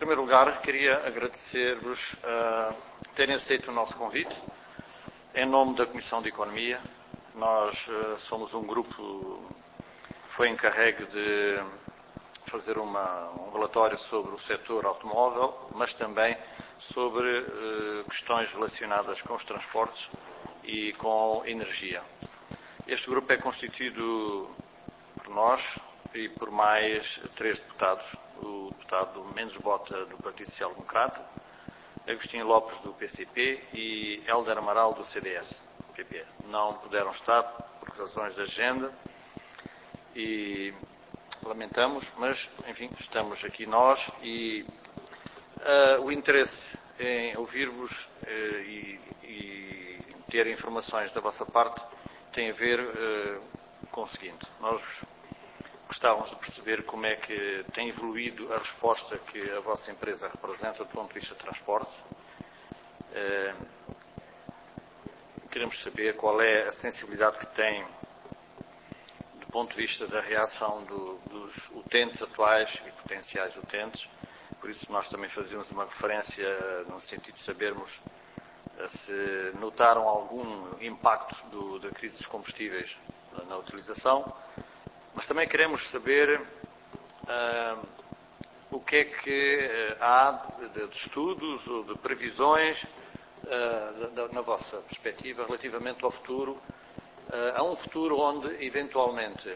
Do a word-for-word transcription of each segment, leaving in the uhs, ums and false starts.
primeiro lugar, queria agradecer-vos uh, terem aceito o nosso convite. Em nome da Comissão de Economia, nós uh, somos um grupo que foi encarregue de fazer uma, um relatório sobre o setor automóvel, mas também sobre uh, questões relacionadas com os transportes e com energia. Este grupo é constituído por nós e por mais três deputados. O deputado Mendes Bota, do Partido Social Democrata, Agostinho Lopes, do P C P e Hélder Amaral, do C D S P P. Não puderam estar por razões de agenda e lamentamos, mas, enfim, estamos aqui nós e uh, o interesse em ouvir-vos uh, e, e ter informações da vossa parte tem a ver uh, com o seguinte. Nós gostávamos de perceber como é que tem evoluído a resposta que a vossa empresa representa do ponto de vista de transporte. Uh, queremos saber qual é a sensibilidade que tem do ponto de vista da reação do, dos utentes atuais e potenciais utentes. Por isso nós também fazíamos uma referência no sentido de sabermos se notaram algum impacto do, da crise dos combustíveis na, na utilização. Mas também queremos saber uh, o que é que há de, de estudos ou de previsões uh, da, na vossa perspectiva relativamente ao futuro, uh, a um futuro onde eventualmente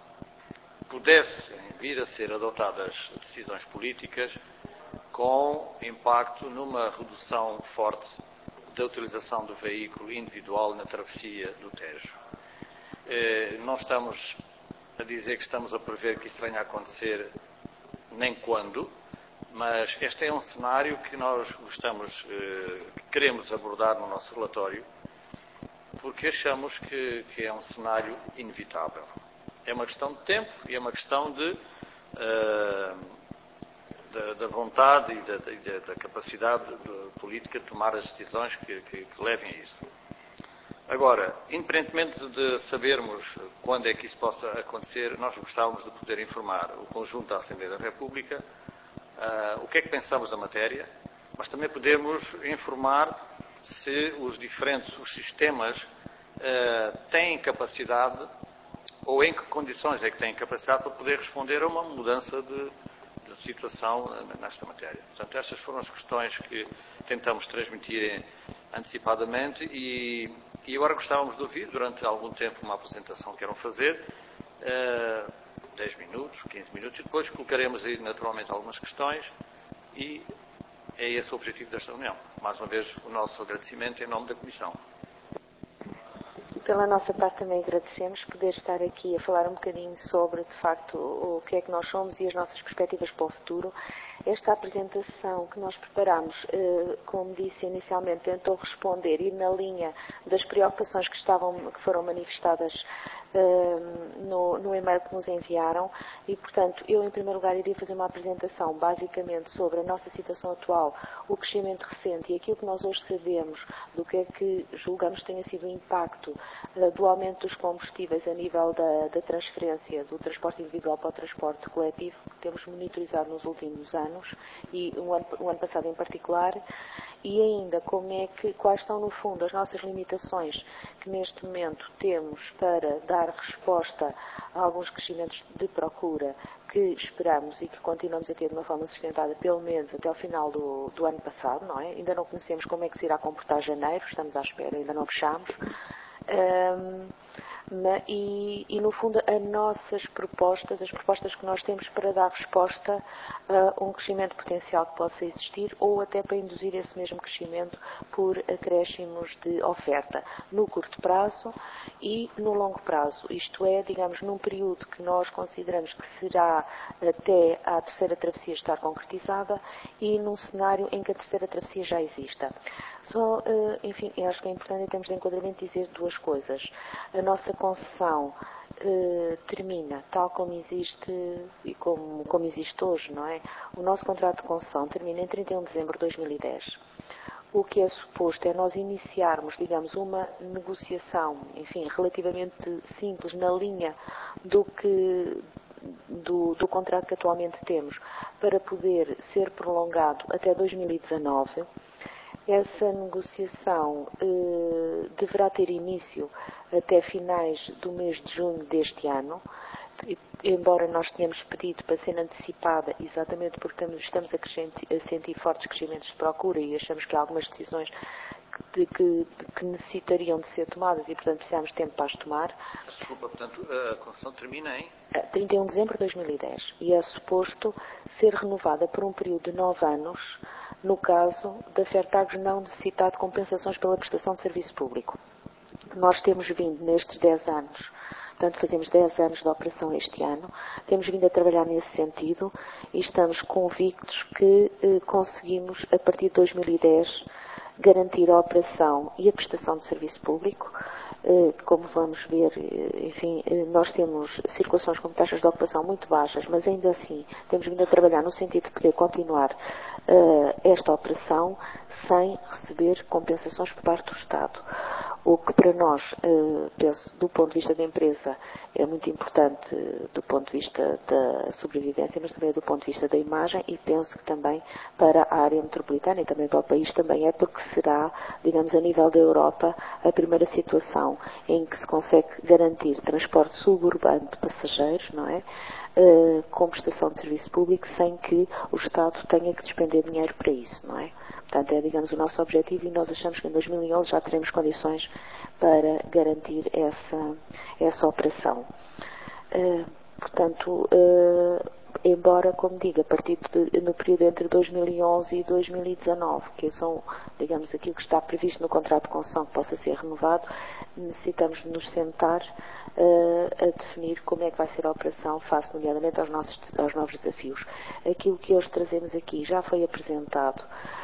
pudessem vir a ser adotadas decisões políticas com impacto numa redução forte da utilização do veículo individual na travessia do Tejo. Uh, não estamos a dizer que estamos a prever que isso venha a acontecer nem quando, mas este é um cenário que nós gostamos, que queremos abordar no nosso relatório, porque achamos que, que é um cenário inevitável. É uma questão de tempo e é uma questão de, uh, da, da vontade e da, da, da capacidade de, política de tomar as decisões que, que, que levem a isso. Agora, independentemente de sabermos quando é que isso possa acontecer, nós gostávamos de poder informar o conjunto da Assembleia da República uh, o que é que pensamos da matéria, mas também podemos informar se os diferentes os sistemas uh, têm capacidade ou em que condições é que têm capacidade para poder responder a uma mudança de, de situação nesta matéria. Portanto, estas foram as questões que tentamos transmitir antecipadamente e E agora gostávamos de ouvir, durante algum tempo, uma apresentação que queiram fazer, uh, dez minutos, quinze minutos, e depois colocaremos aí, naturalmente, algumas questões, e é esse o objetivo desta reunião. Mais uma vez, o nosso agradecimento em nome da Comissão. Pela nossa parte também agradecemos poder estar aqui a falar um bocadinho sobre, de facto, o que é que nós somos e as nossas perspectivas para o futuro. Esta apresentação que nós preparamos, como disse inicialmente, tentou responder, ir na linha das preocupações que, estavam, que foram manifestadas no, no e-mail que nos enviaram e, portanto, eu em primeiro lugar iria fazer uma apresentação basicamente sobre a nossa situação atual, o crescimento recente e aquilo que nós hoje sabemos do que é que julgamos tenha sido o impacto do aumento dos combustíveis a nível da, da transferência do transporte individual para o transporte coletivo, que temos monitorizado nos últimos anos e o ano, o ano passado em particular, e ainda como é que, quais são no fundo as nossas limitações que neste momento temos para dar resposta a alguns crescimentos de procura que esperamos e que continuamos a ter de uma forma sustentada pelo menos até ao final do, do ano passado, não é? Ainda não conhecemos como é que se irá comportar janeiro, estamos à espera, ainda não fechamos. Um, E, e, no fundo, as nossas propostas, as propostas que nós temos para dar resposta a um crescimento potencial que possa existir ou até para induzir esse mesmo crescimento por acréscimos de oferta no curto prazo e no longo prazo. Isto é, digamos, num período que nós consideramos que será até a terceira travessia estar concretizada e num cenário em que a terceira travessia já exista. Só, enfim, eu acho que é importante em termos de enquadramento dizer duas coisas. A nossa concessão eh, termina, tal como existe e como, como existe hoje, não é? O nosso contrato de concessão termina em trinta e um de dezembro de dois mil e dez. O que é suposto é nós iniciarmos, digamos, uma negociação, enfim, relativamente simples, na linha do que do, do contrato que atualmente temos para poder ser prolongado até dois mil e dezanove. Essa negociação eh, deverá ter início até finais do mês de junho deste ano, embora nós tenhamos pedido para ser antecipada, exatamente porque estamos a, a sentir fortes crescimentos de procura e achamos que há algumas decisões que, que, que necessitariam de ser tomadas e, portanto, precisamos de tempo para as tomar. Desculpa, portanto, a concessão termina em? trinta e um de dezembro de dois mil e dez e é suposto ser renovada por um período de nove anos, no caso da Fertagos não necessitar de compensações pela prestação de serviço público. Nós temos vindo nestes dez anos, portanto fazemos dez anos de operação este ano, temos vindo a trabalhar nesse sentido e estamos convictos que eh, conseguimos, a partir de dois mil e dez, garantir a operação e a prestação de serviço público. Como vamos ver, enfim, nós temos circulações com taxas de ocupação muito baixas, mas ainda assim temos vindo a trabalhar no sentido de poder continuar uh, esta operação sem receber compensações por parte do Estado. O que para nós, uh, penso, do ponto de vista da empresa, é muito importante uh, do ponto de vista da sobrevivência, mas também do ponto de vista da imagem e penso que também para a área metropolitana e também para o país também é, porque será, digamos, a nível da Europa, a primeira situação em que se consegue garantir transporte suburbano de passageiros, não é? Uh, com prestação de serviço público sem que o Estado tenha que despender dinheiro para isso, não é? Portanto, é, digamos, o nosso objetivo e nós achamos que em dois mil e onze já teremos condições para garantir essa, essa operação. Uh, portanto, uh, embora, como digo, a partir de, no período entre dois mil e onze e dois mil e dezanove, que são, digamos, aquilo que está previsto no contrato de concessão que possa ser renovado, necessitamos de nos sentar uh, a definir como é que vai ser a operação face, nomeadamente, aos, nossos, aos novos desafios. Aquilo que hoje trazemos aqui já foi apresentado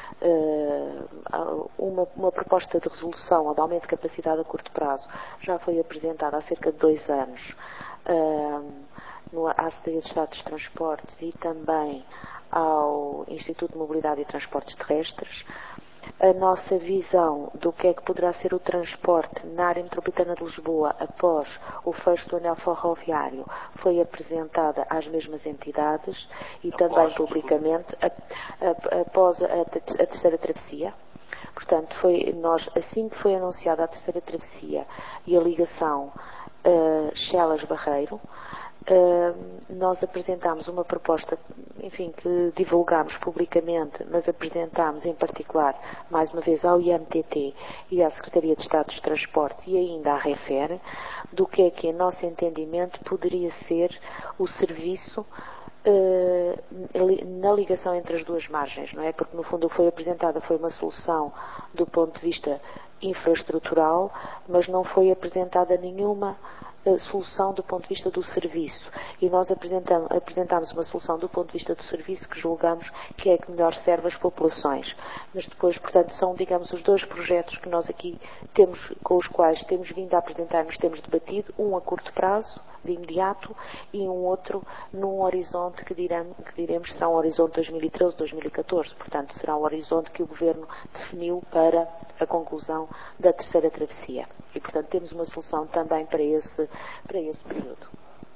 uh, uma, uma proposta de resolução ou de aumento de capacidade a curto prazo, já foi apresentada há cerca de dois anos uh, no, à Secretaria de Estado dos Transportes e também ao Instituto de Mobilidade e Transportes Terrestres. A nossa visão do que é que poderá ser o transporte na área metropolitana de Lisboa após o fecho do anel ferroviário foi apresentada às mesmas entidades e após, também publicamente a, a, após a, a terceira travessia. Portanto, foi, nós, assim que foi anunciada a terceira travessia e a ligação uh, Chelas-Barreiro, Uh, nós apresentámos uma proposta, enfim, que divulgámos publicamente, mas apresentámos em particular, mais uma vez, ao I M T T e à Secretaria de Estado dos Transportes e ainda à REFER, do que é que, em nosso entendimento, poderia ser o serviço uh, na ligação entre as duas margens, não é? Porque, no fundo, o que foi apresentada foi uma solução do ponto de vista infraestrutural, mas não foi apresentada nenhuma solução do ponto de vista do serviço e nós apresentamos, apresentamos uma solução do ponto de vista do serviço que julgamos que é que melhor serve as populações, mas depois, portanto, são, digamos, os dois projetos que nós aqui temos, com os quais temos vindo a apresentar, nos temos debatido, um a curto prazo, de imediato, e um outro num horizonte que, diremos, que diremos será um horizonte dois mil e treze, dois mil e catorze, portanto será o horizonte que o Governo definiu para a conclusão da terceira travessia. E, portanto, temos uma solução também para esse, para esse período.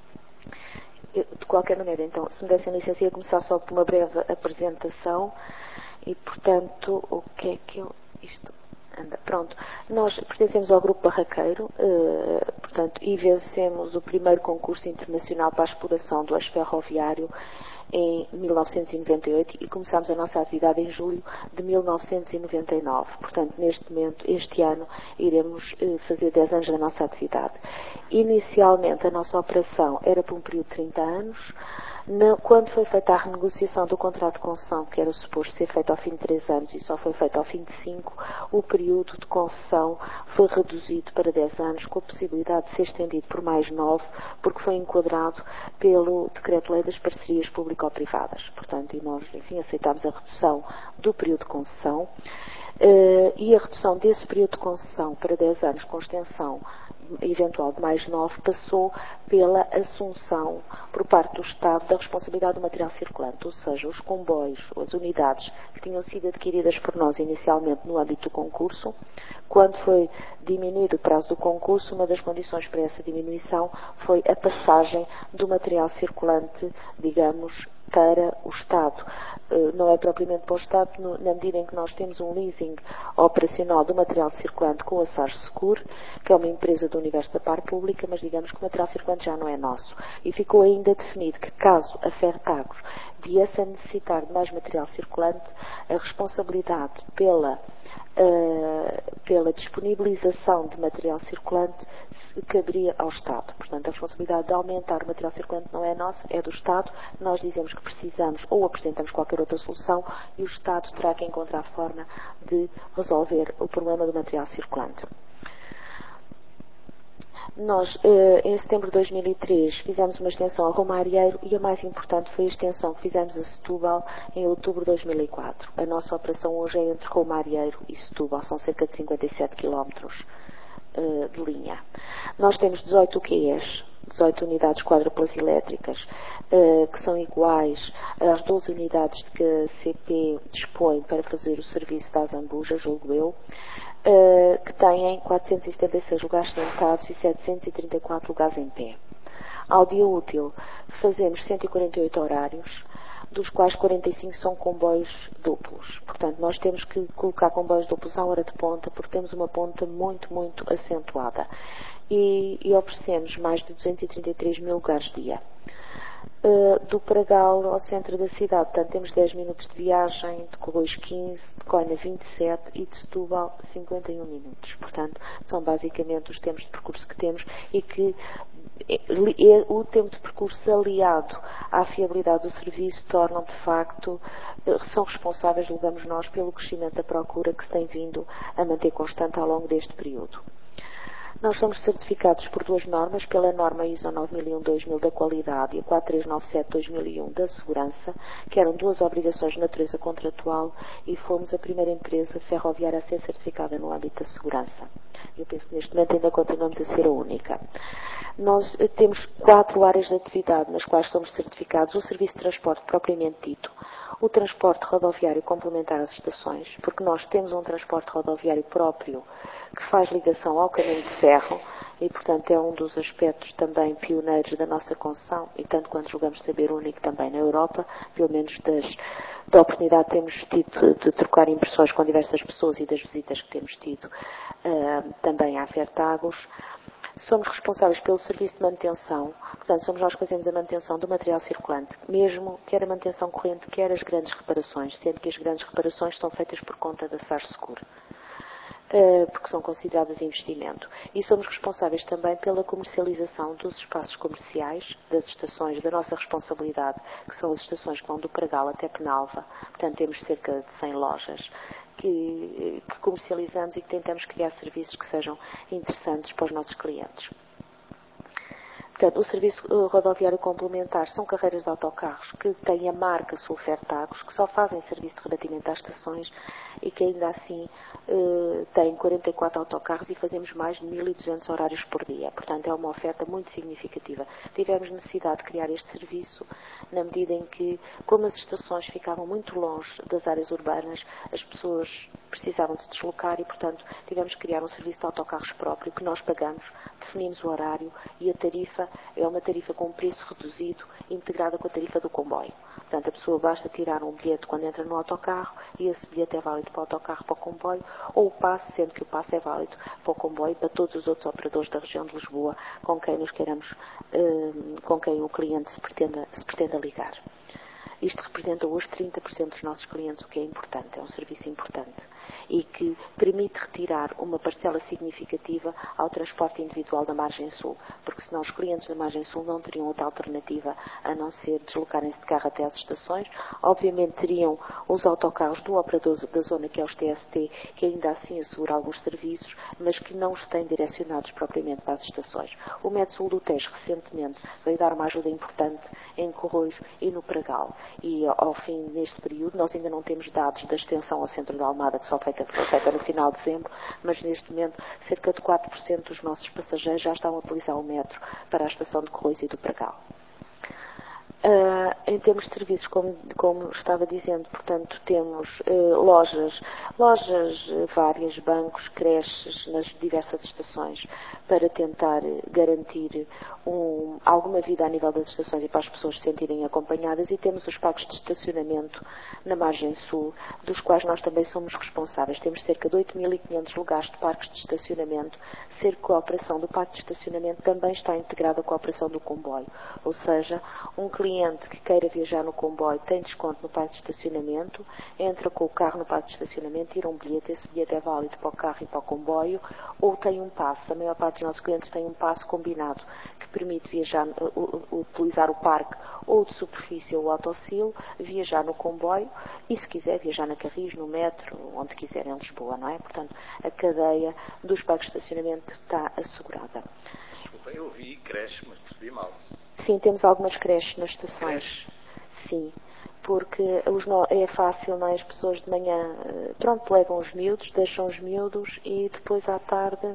Eu, de qualquer maneira, então, se me dessem licença, ia começar só por uma breve apresentação e, portanto, o que é que eu... Isto... Anda, pronto. Nós pertencemos ao Grupo Barraqueiro, eh, portanto, e vencemos o primeiro concurso internacional para a exploração do eixo ferroviário em mil novecentos e noventa e oito e começámos a nossa atividade em julho de mil novecentos e noventa e nove. Portanto, neste momento, este ano, iremos eh, fazer dez anos da nossa atividade. Inicialmente, a nossa operação era por um período de trinta anos. Na, quando foi feita a renegociação do contrato de concessão, que era suposto ser feito ao fim de três anos e só foi feito ao fim de cinco, o período de concessão foi reduzido para dez anos, com a possibilidade de ser estendido por mais nove, porque foi enquadrado pelo Decreto-Lei das Parcerias Público-Privadas. Portanto, e nós, enfim, aceitámos a redução do período de concessão uh, e a redução desse período de concessão para dez anos com extensão eventual de mais nove passou pela assunção por parte do Estado da responsabilidade do material circulante, ou seja, os comboios, as unidades que tinham sido adquiridas por nós inicialmente no âmbito do concurso. Quando foi diminuído o prazo do concurso, uma das condições para essa diminuição foi a passagem do material circulante, digamos, para o Estado. Não é propriamente para o Estado, na medida em que nós temos um leasing operacional do material circulante com a Sarsecur, que é uma empresa do universo da par pública, mas digamos que o material circulante já não é nosso. E ficou ainda definido que, caso a Fertagos viesse a necessitar de mais material circulante, a responsabilidade pela Uh, pela disponibilização de material circulante caberia ao Estado. Portanto, a responsabilidade de aumentar o material circulante não é nossa, é do Estado. Nós dizemos que precisamos ou apresentamos qualquer outra solução e o Estado terá que encontrar forma de resolver o problema do material circulante. Nós, em setembro de dois mil e três, fizemos uma extensão a Romarieiro e a mais importante foi a extensão que fizemos a Setúbal em outubro de dois mil e quatro. A nossa operação hoje é entre Romarieiro e Setúbal, são cerca de cinquenta e sete quilómetros de linha. Nós temos dezoito Q Es, dezoito unidades quádruplas elétricas, que são iguais às doze unidades de que a C P dispõe para fazer o serviço da Azambuja, julgo eu, que têm quatrocentos e setenta e seis lugares sentados e setecentos e trinta e quatro lugares em pé. Ao dia útil, fazemos cento e quarenta e oito horários, dos quais quarenta e cinco são comboios duplos. Portanto, nós temos que colocar comboios duplos à hora de ponta, porque temos uma ponta muito, muito acentuada. E, e oferecemos mais de duzentos e trinta e três mil lugares dia. Uh, do Pragal ao centro da cidade, portanto, temos dez minutos de viagem, de Corroios quinze, de Coina vinte e sete e de Setúbal cinquenta e um minutos. Portanto, são basicamente os tempos de percurso que temos e que o tempo de percurso aliado à fiabilidade do serviço tornam, de facto, são responsáveis, julgamos nós, pelo crescimento da procura que se tem vindo a manter constante ao longo deste período. Nós somos certificados por duas normas, pela norma I S O nove mil e um dois mil da qualidade e a quatro três nove sete dois mil e um da segurança, que eram duas obrigações de natureza contratual, e fomos a primeira empresa ferroviária a ser certificada no âmbito da segurança. Eu penso que neste momento ainda continuamos a ser a única. Nós temos quatro áreas de atividade nas quais somos certificados: o serviço de transporte propriamente dito, o transporte rodoviário complementar às estações, porque nós temos um transporte rodoviário próprio que faz ligação ao caminho de ferro e, portanto, é um dos aspectos também pioneiros da nossa concessão e, tanto quanto julgamos saber, único também na Europa, pelo menos das, da oportunidade que temos tido de, de trocar impressões com diversas pessoas e das visitas que temos tido uh, também à Fertagos. Somos responsáveis pelo serviço de manutenção, portanto, somos nós que fazemos a manutenção do material circulante, mesmo quer a manutenção corrente, quer as grandes reparações, sendo que as grandes reparações são feitas por conta da Sarsecur, porque são consideradas investimento. E somos responsáveis também pela comercialização dos espaços comerciais, das estações da nossa responsabilidade, que são as estações que vão do Pragal até Penalva. Portanto, temos cerca de cem lojas que, que comercializamos e que tentamos criar serviços que sejam interessantes para os nossos clientes. Portanto, o serviço uh, rodoviário complementar são carreiras de autocarros que têm a marca Sulfertagos, que só fazem serviço de rebatimento às estações e que ainda assim uh, têm quarenta e quatro autocarros e fazemos mais de mil e duzentos horários por dia. Portanto, é uma oferta muito significativa. Tivemos necessidade de criar este serviço na medida em que, como as estações ficavam muito longe das áreas urbanas, as pessoas precisavam de se deslocar e, portanto, tivemos que criar um serviço de autocarros próprio que nós pagamos, definimos o horário e a tarifa é uma tarifa com um preço reduzido, integrada com a tarifa do comboio. Portanto, a pessoa basta tirar um bilhete quando entra no autocarro e esse bilhete é válido para o autocarro, para o comboio, ou o passe, sendo que o passe é válido para o comboio e para todos os outros operadores da região de Lisboa com quem nos queiramos, eh, com quem o cliente se pretenda, se pretenda ligar. Isto representa hoje trinta por cento dos nossos clientes, o que é importante, é um serviço importante e que permite retirar uma parcela significativa ao transporte individual da margem sul, porque senão os clientes da margem sul não teriam outra alternativa a não ser deslocarem-se de carro até às estações. Obviamente teriam os autocarros do operador da zona, que é os T S T, que ainda assim assegura alguns serviços, mas que não os têm direcionados propriamente para as estações. O Metsul do Tejo recentemente veio dar uma ajuda importante em Corroios e no Pragal. e ao fim deste período, nós ainda não temos dados da extensão ao centro da Almada, que só feita, foi feita no final de dezembro, mas neste momento cerca de quatro por cento dos nossos passageiros já estão a utilizar o metro para a estação de Corroios e do Pragal. Uh, em termos de serviços, como, como estava dizendo, portanto, temos uh, lojas, lojas uh, várias, bancos, creches nas diversas estações para tentar uh, garantir um, alguma vida a nível das estações e para as pessoas se sentirem acompanhadas, e temos os parques de estacionamento na margem sul, dos quais nós também somos responsáveis. Temos cerca de oito mil e quinhentos lugares de parques de estacionamento, ser que a operação do parque de estacionamento também está integrada com a operação do comboio, ou seja, um cliente cliente que queira viajar no comboio tem desconto no parque de estacionamento, entra com o carro no parque de estacionamento, tira um bilhete, esse bilhete é válido para o carro e para o comboio, ou tem um passe. A maior parte dos nossos clientes tem um passe combinado que permite viajar, uh, uh, utilizar o parque ou de superfície ou autocilo, viajar no comboio e, se quiser, viajar na Carris, no metro, onde quiser em Lisboa, não é? Portanto, a cadeia dos parques de estacionamento está assegurada. Desculpa, eu ouvi creche, mas percebi mal. Sim, temos algumas creches nas estações. Creche? Sim, porque os no... é fácil, não é? As pessoas de manhã, pronto, levam os miúdos, deixam os miúdos e depois à tarde,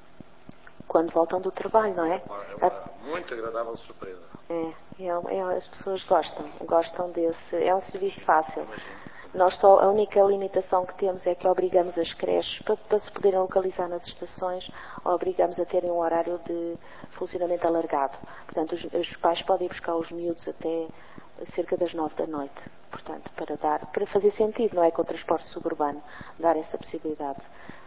quando voltam do trabalho, não é? É uma a... muito agradável surpresa. É, é, é, as pessoas gostam, gostam desse, é um serviço fácil. Imagino. Nós só, a única limitação que temos é que obrigamos as creches, para, para se poderem localizar nas estações, obrigamos a terem um horário de funcionamento alargado. Portanto, os, os pais podem buscar os miúdos até cerca das nove da noite. Portanto, para dar, para fazer sentido, não é, com o transporte suburbano, dar essa possibilidade.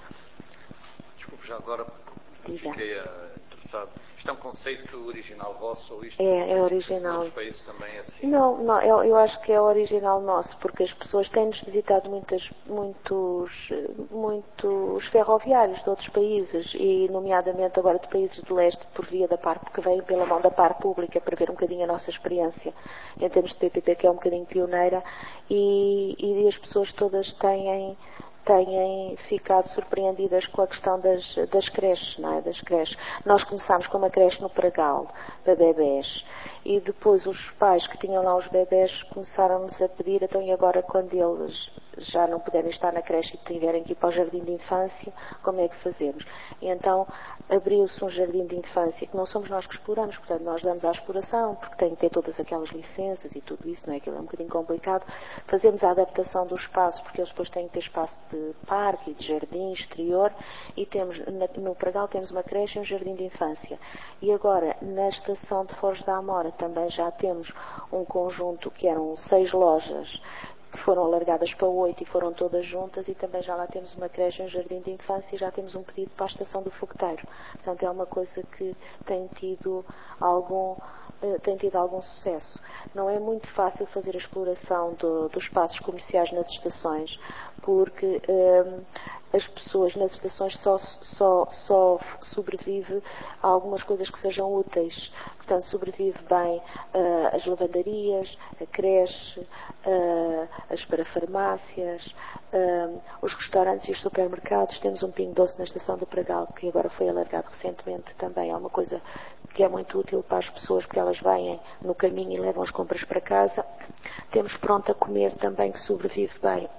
Desculpe, já agora fiquei uh, interessado. Isto é um conceito original vosso ou isto é, é original? Nos países também é assim? Não, não eu, eu acho que é original nosso, porque as pessoas têm-nos visitado muitas, muitos, muitos ferroviários de outros países e, nomeadamente, agora de países de leste, por via da par, que vêm pela mão da par pública para ver um bocadinho a nossa experiência em termos de P P P, que é um bocadinho pioneira, e, e as pessoas todas têm têm ficado surpreendidas com a questão das, das creches, não é? Das creches. Nós começámos com uma creche no Pragal, para bebés, e depois os pais que tinham lá os bebés começaram-nos a pedir, então, e agora quando eles já não puderem estar na creche e tiverem que ir para o jardim de infância, como é que fazemos? E então abriu-se um jardim de infância que não somos nós que exploramos, portanto nós damos à exploração, porque tem que ter todas aquelas licenças e tudo isso, não é? Aquilo é um bocadinho complicado. Fazemos a adaptação do espaço, porque eles depois têm que ter espaço de parque e de jardim exterior, e temos, no Pragal temos uma creche e um jardim de infância. E agora, na estação de Foz da Amora, também já temos um conjunto que eram seis lojas, que foram alargadas para oito e foram todas juntas, e também já lá temos uma creche, um jardim de infância, e já temos um pedido para a estação do Fogueteiro. Portanto, é uma coisa que tem tido algum, eh, tem tido algum sucesso. Não é muito fácil fazer a exploração do, dos espaços comerciais nas estações, porque eh, as pessoas nas estações só, só, só sobrevive a algumas coisas que sejam úteis. Portanto, sobrevive bem uh, as lavandarias, a creche, uh, as parafarmácias, uh, os restaurantes e os supermercados. Temos um Pingo Doce na estação do Pragal, que agora foi alargado recentemente também. É uma coisa que é muito útil para as pessoas, porque elas vêm no caminho e levam as compras para casa. Temos Pronto a Comer também, que sobrevive bem,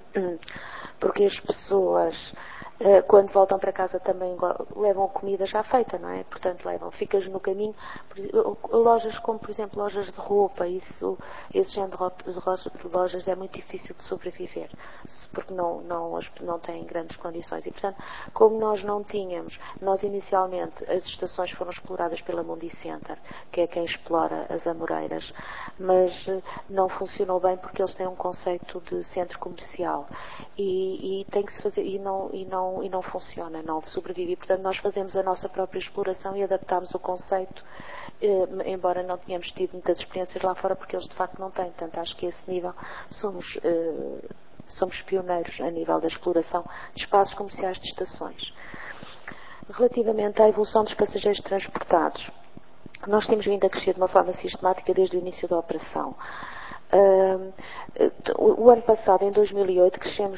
porque as pessoas, quando voltam para casa, também levam comida já feita, não é? Portanto, levam, ficas no caminho. Lojas como, por exemplo, lojas de roupa, isso, esse género de lojas é muito difícil de sobreviver, porque não, não, não têm grandes condições. E, portanto, como nós não tínhamos, nós inicialmente, as estações foram exploradas pela Mundi Center, que é quem explora as Amoreiras, mas não funcionou bem porque eles têm um conceito de centro comercial e, e tem que se fazer, e não, e não, e não funciona, não sobrevive. E, portanto, nós fazemos a nossa própria exploração e adaptamos o conceito, eh, embora não tenhamos tido muitas experiências lá fora, porque eles de facto não têm. Portanto, acho que a esse nível somos, eh, somos pioneiros a nível da exploração de espaços comerciais de estações. Relativamente à evolução dos passageiros transportados, nós temos vindo a crescer de uma forma sistemática desde o início da operação. Uh, o ano passado, em dois mil e oito, crescemos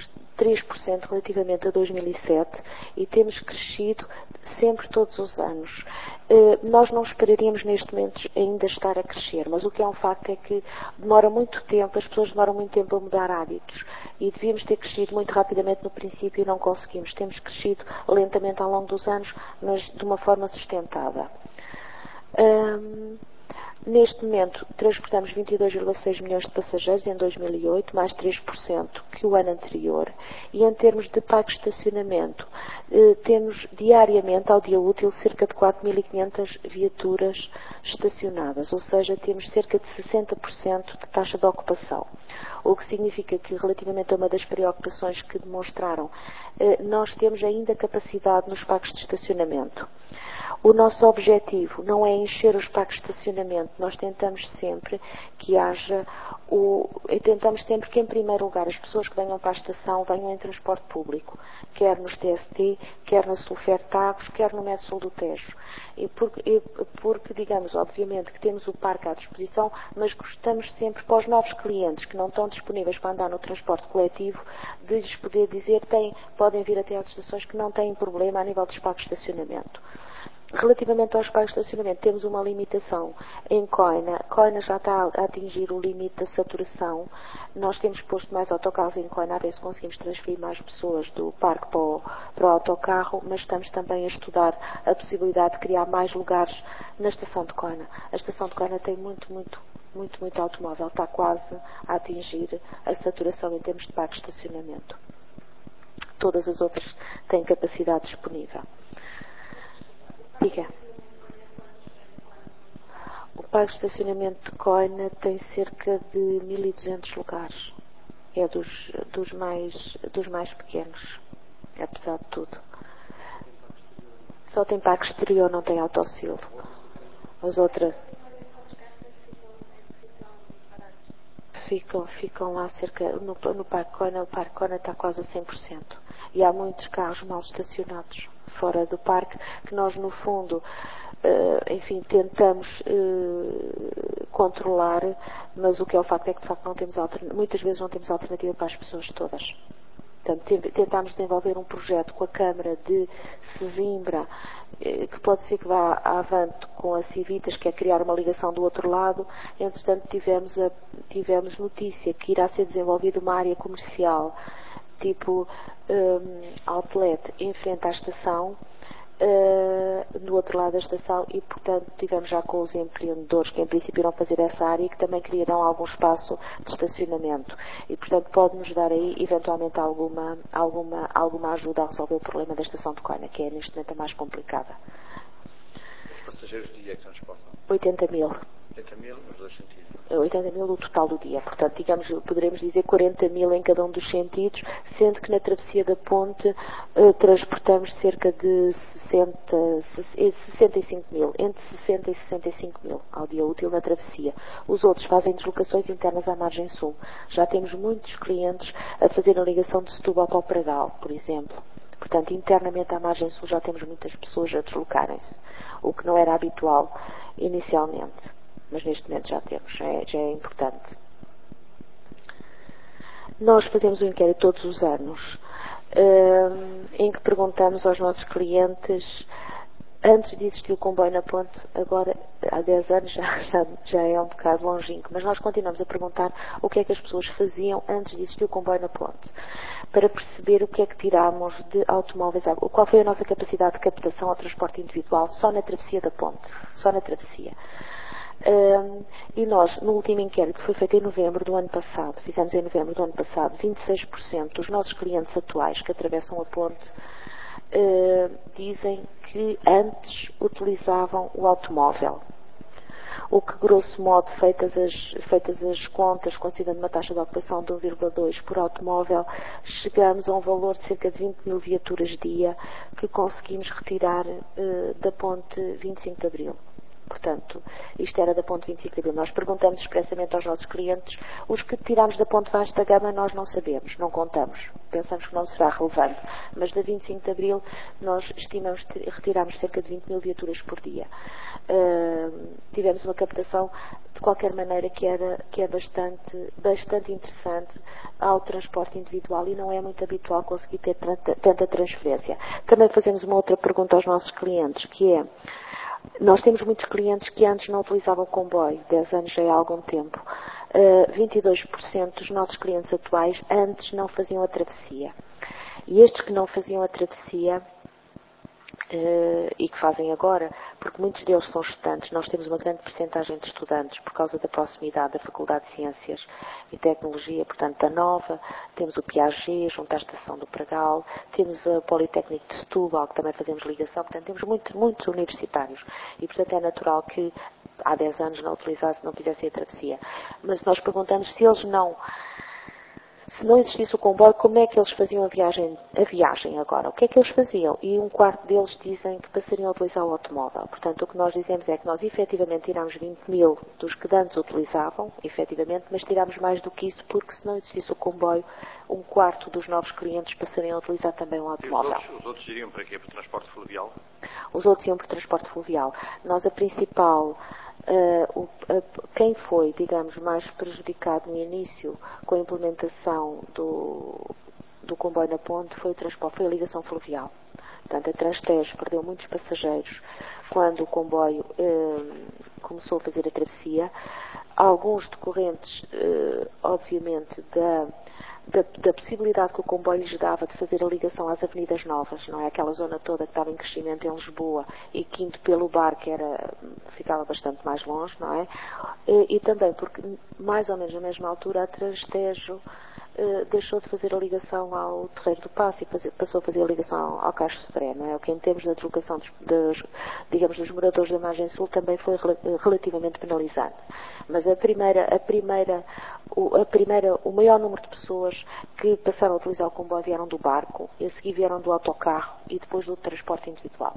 três por cento relativamente a dois mil e sete e temos crescido sempre todos os anos. Nós não esperaríamos neste momento ainda estar a crescer, mas o que é um facto é que demora muito tempo, as pessoas demoram muito tempo a mudar hábitos e devíamos ter crescido muito rapidamente no princípio e não conseguimos. Temos crescido lentamente ao longo dos anos, mas de uma forma sustentada. Hum, Neste momento, transportamos vinte e dois vírgula seis milhões de passageiros em dois mil e oito, mais três por cento que o ano anterior. E em termos de parque de estacionamento, eh, temos diariamente, ao dia útil, cerca de quatro mil e quinhentas viaturas estacionadas, ou seja, temos cerca de sessenta por cento de taxa de ocupação. O que significa que, relativamente a uma das preocupações que demonstraram, eh, nós temos ainda capacidade nos parques de estacionamento. O nosso objetivo não é encher os parques de estacionamento, nós tentamos sempre que haja, o, tentamos sempre que em primeiro lugar as pessoas que venham para a estação venham em transporte público, quer nos T S T, quer na Sulfertagos, quer no Metro Sul do Tejo. E porque, e porque, digamos, obviamente que temos o parque à disposição, mas gostamos sempre para os novos clientes que não estão disponíveis para andar no transporte coletivo, de lhes poder dizer, têm, podem vir até às estações que não têm problema a nível dos parques de estacionamento. Relativamente aos parques de estacionamento, temos uma limitação em Coina. Coina já está a atingir o limite da saturação. Nós temos posto mais autocarros em Coina, a ver se conseguimos transferir mais pessoas do parque para o, para o autocarro, mas estamos também a estudar a possibilidade de criar mais lugares na estação de Coina. A estação de Coina tem muito, muito, muito, muito automóvel. Está quase a atingir a saturação em termos de parques de estacionamento. Todas as outras têm capacidade disponível. Diga. O parque de estacionamento de Coina tem cerca de mil e duzentos lugares. É dos, dos, mais, dos mais pequenos, apesar de tudo. Só tem parque exterior, não tem autossilo. As outras ficam, ficam lá cerca, no, no parque Coina, o parque Coina está quase a cem por cento. E há muitos carros mal estacionados fora do parque, que nós no fundo, uh, enfim, tentamos uh, controlar, mas o que é o facto é que de facto não temos muitas vezes não temos alternativa para as pessoas todas. Portanto, tentámos desenvolver um projeto com a Câmara de Sesimbra, que pode ser que vá avante com a Civitas, que é criar uma ligação do outro lado. Entretanto, tivemos, a, tivemos notícia que irá ser desenvolvida uma área comercial, tipo um, outlet, em frente à estação, uh, do outro lado da estação, e portanto tivemos já com os empreendedores que em princípio irão fazer essa área e que também criarão algum espaço de estacionamento, e portanto pode-nos dar aí eventualmente alguma, alguma, alguma ajuda a resolver o problema da estação de Coina, que é neste momento a mais complicada. Os passageiros de dia que transportam? oitenta mil. oitenta mil nos dois sentidos? oitenta mil o total do dia. Portanto, digamos, poderemos dizer quarenta mil em cada um dos sentidos, sendo que na travessia da ponte eh, transportamos cerca de sessenta, sessenta e cinco mil, entre sessenta e sessenta e cinco mil ao dia útil na travessia. Os outros fazem deslocações internas à margem sul. Já temos muitos clientes a fazer a ligação de Setúbal para o Pragal, por exemplo. Portanto, internamente à margem sul já temos muitas pessoas a deslocarem-se, o que não era habitual inicialmente. Mas neste momento já temos, já é, já é importante. Nós fazemos um inquérito todos os anos, um, em que perguntamos aos nossos clientes, antes de existir o comboio na ponte, agora há dez anos já, já, já é um bocado longínquo, mas nós continuamos a perguntar o que é que as pessoas faziam antes de existir o comboio na ponte, para perceber o que é que tirámos de automóveis, qual foi a nossa capacidade de captação ao transporte individual só na travessia da ponte, só na travessia. Um, e nós, no último inquérito que foi feito em novembro do ano passado, fizemos em novembro do ano passado, vinte e seis por cento dos nossos clientes atuais que atravessam a ponte uh, dizem que antes utilizavam o automóvel. O que, grosso modo, feitas as, feitas as contas, considerando uma taxa de ocupação de um vírgula dois por automóvel, chegamos a um valor de cerca de vinte mil viaturas dia que conseguimos retirar uh, da ponte vinte e cinco de Abril. Portanto, isto era da ponte vinte e cinco de Abril. Nós perguntamos expressamente aos nossos clientes, os que tiramos da ponte Vasta Gama nós não sabemos, não contamos. pensamos que não será relevante. Mas da vinte e cinco de Abril nós estimamos retirarmos cerca de vinte mil viaturas por dia. Uh, tivemos uma captação de qualquer maneira que era, que é bastante, bastante interessante ao transporte individual e não é muito habitual conseguir ter tanta, tanta transferência. Também fazemos uma outra pergunta aos nossos clientes, que é: nós temos muitos clientes que antes não utilizavam o comboio, dez anos já é há algum tempo. Uh, vinte e dois por cento dos nossos clientes atuais antes não faziam a travessia. E estes que não faziam a travessia, Uh, e que fazem agora, porque muitos deles são estudantes, nós temos uma grande percentagem de estudantes por causa da proximidade da Faculdade de Ciências e Tecnologia, portanto da Nova, temos o Piaget, junto à Estação do Pragal, temos o Politécnico de Setúbal, que também fazemos ligação, portanto temos muito, muitos universitários e portanto é natural que há dez anos não utilizassem, não fizessem a travessia. Mas nós perguntamos se eles não Se não existisse o comboio, como é que eles faziam a viagem, a viagem agora? O que é que eles faziam? E um quarto deles dizem que passariam a utilizar o automóvel. Portanto, o que nós dizemos é que nós efetivamente tiramos vinte mil dos que antes utilizavam, efetivamente, mas tiramos mais do que isso, porque se não existisse o comboio, um quarto dos novos clientes passariam a utilizar também o automóvel. E os outros, os outros iriam para quê? Para transporte fluvial? Os outros iam para transporte fluvial. Nós, a principal... Uh, o, uh, quem foi, digamos, mais prejudicado no início com a implementação do, do comboio na ponte foi o transporte, foi a ligação fluvial. Portanto, a Transtejo perdeu muitos passageiros quando o comboio uh, começou a fazer a travessia. Alguns decorrentes, uh, obviamente, da Da, da possibilidade que o comboio lhes dava de fazer a ligação às avenidas novas, não é? Aquela zona toda que estava em crescimento em Lisboa e que indo pelo barco era, ficava bastante mais longe, não é? E, e também porque, mais ou menos na mesma altura, a Transtejo eh, deixou de fazer a ligação ao Terreiro do Paço e fazer, passou a fazer a ligação ao, ao Cais Sodré, não é? O que em termos da deslocação dos, dos, digamos, dos moradores da margem sul também foi rel, relativamente penalizante. Mas a primeira, a primeira, o, a primeira, o maior número de pessoas que passaram a utilizar o comboio vieram do barco, e a seguir vieram do autocarro e depois do transporte individual.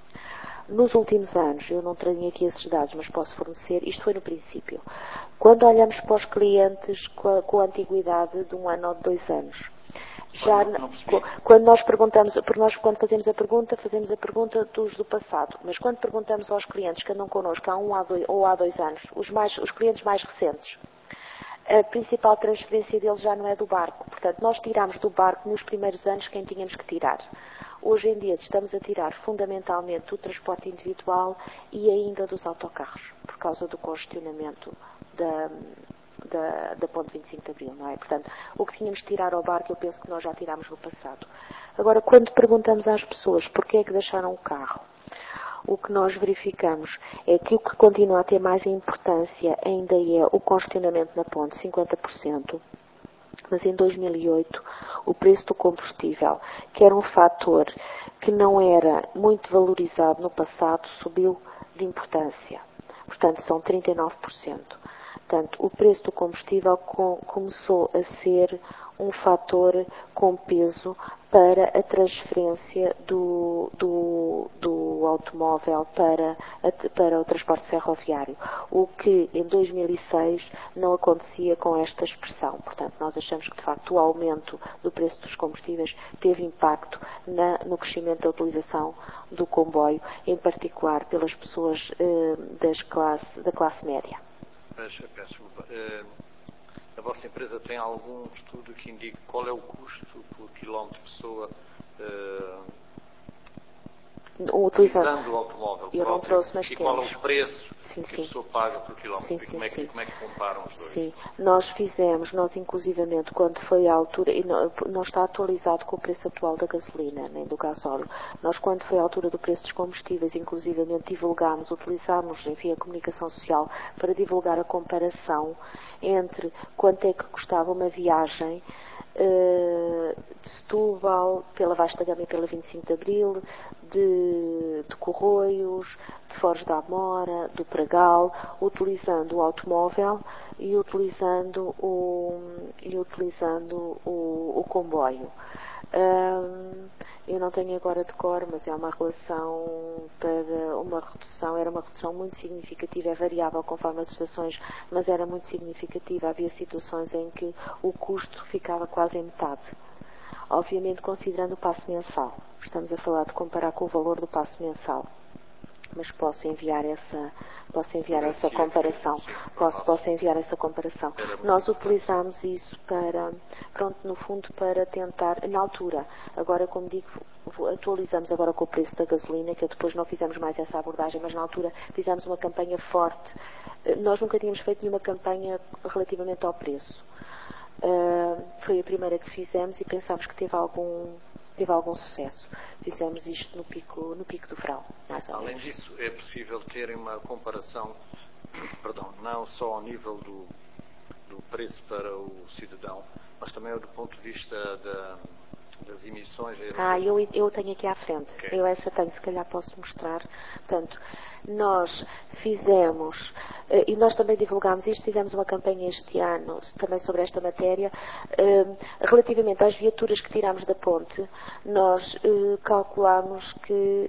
Nos últimos anos, eu não tenho aqui esses dados, mas posso fornecer, isto foi no princípio. Quando olhamos para os clientes com a, com a antiguidade de um ano ou de dois anos, já não, não quando nós perguntamos, porque nós quando fazemos a pergunta, fazemos a pergunta dos do passado, mas quando perguntamos aos clientes que andam connosco há um há dois, ou há dois anos, os, mais, os clientes mais recentes, a principal transferência deles já não é do barco. Portanto, nós tiramos do barco nos primeiros anos quem tínhamos que tirar. Hoje em dia estamos a tirar fundamentalmente do transporte individual e ainda dos autocarros, por causa do congestionamento da, da, da ponte vinte e cinco de Abril, não é? Portanto, o que tínhamos que tirar ao barco, eu penso que nós já tirámos no passado. Agora, quando perguntamos às pessoas porquê é que deixaram o carro, o que nós verificamos é que o que continua a ter mais importância ainda é o congestionamento na ponte, cinquenta por cento. Mas em dois mil e oito, o preço do combustível, que era um fator que não era muito valorizado no passado, subiu de importância. Portanto, são trinta e nove por cento. Portanto, o preço do combustível com, começou a ser um fator com peso para a transferência do, do, do automóvel para, a, para o transporte ferroviário, o que em dois mil e seis não acontecia com esta expressão. Portanto, nós achamos que de facto o aumento do preço dos combustíveis teve impacto na, no crescimento da utilização do comboio, em particular pelas pessoas eh, das classe, da classe média. Peço, peço desculpa. Uh, a vossa empresa tem algum estudo que indique qual é o custo por quilómetro de pessoa uh, utilizando o automóvel eu não trouxe, mas e qual é o preço sim, que sim. a pessoa paga por quilómetro? Sim, e como, sim, é que, sim. como é que comparam os dois? Sim, nós fizemos, nós inclusivamente, quando foi a altura, e não, não está atualizado com o preço atual da gasolina, nem do gasóleo, nós quando foi a altura do preço dos combustíveis, inclusivamente divulgámos, utilizámos, enfim, a comunicação social para divulgar a comparação entre quanto é que custava uma viagem Uh, de Setúbal, pela Vasta Gama e pela vinte e cinco de Abril, de, de Corroios, de Foz da Amora, do Pragal, utilizando o automóvel e utilizando o, e utilizando o, o comboio. Um, eu não tenho agora de cor, mas é uma relação para uma redução, era uma redução muito significativa, é variável conforme as estações, mas era muito significativa. Havia situações em que o custo ficava quase em metade. obviamente considerando o passo mensal. Estamos a falar de comparar com o valor do passo mensal. Mas posso enviar essa, posso enviar essa comparação. Posso, posso enviar essa comparação. Nós utilizamos isso para, pronto, no fundo, para tentar, na altura, agora, como digo, atualizamos agora com o preço da gasolina, que depois não fizemos mais essa abordagem, mas na altura fizemos uma campanha forte. Nós nunca tínhamos feito nenhuma campanha relativamente ao preço. Uh, foi a primeira que fizemos e pensámos que teve algum, teve algum sucesso. Fizemos isto no pico, no pico do verão, mais ou menos. Além disso, é possível terem uma comparação, perdão, não só ao nível do, do preço para o cidadão, mas também do ponto de vista da, das emissões. Ah, eu, eu tenho aqui à frente. Okay. Eu essa tenho, se calhar posso mostrar. Portanto, nós fizemos, e nós também divulgámos isto, fizemos uma campanha este ano também sobre esta matéria, relativamente às viaturas que tirámos da ponte. Nós calculámos que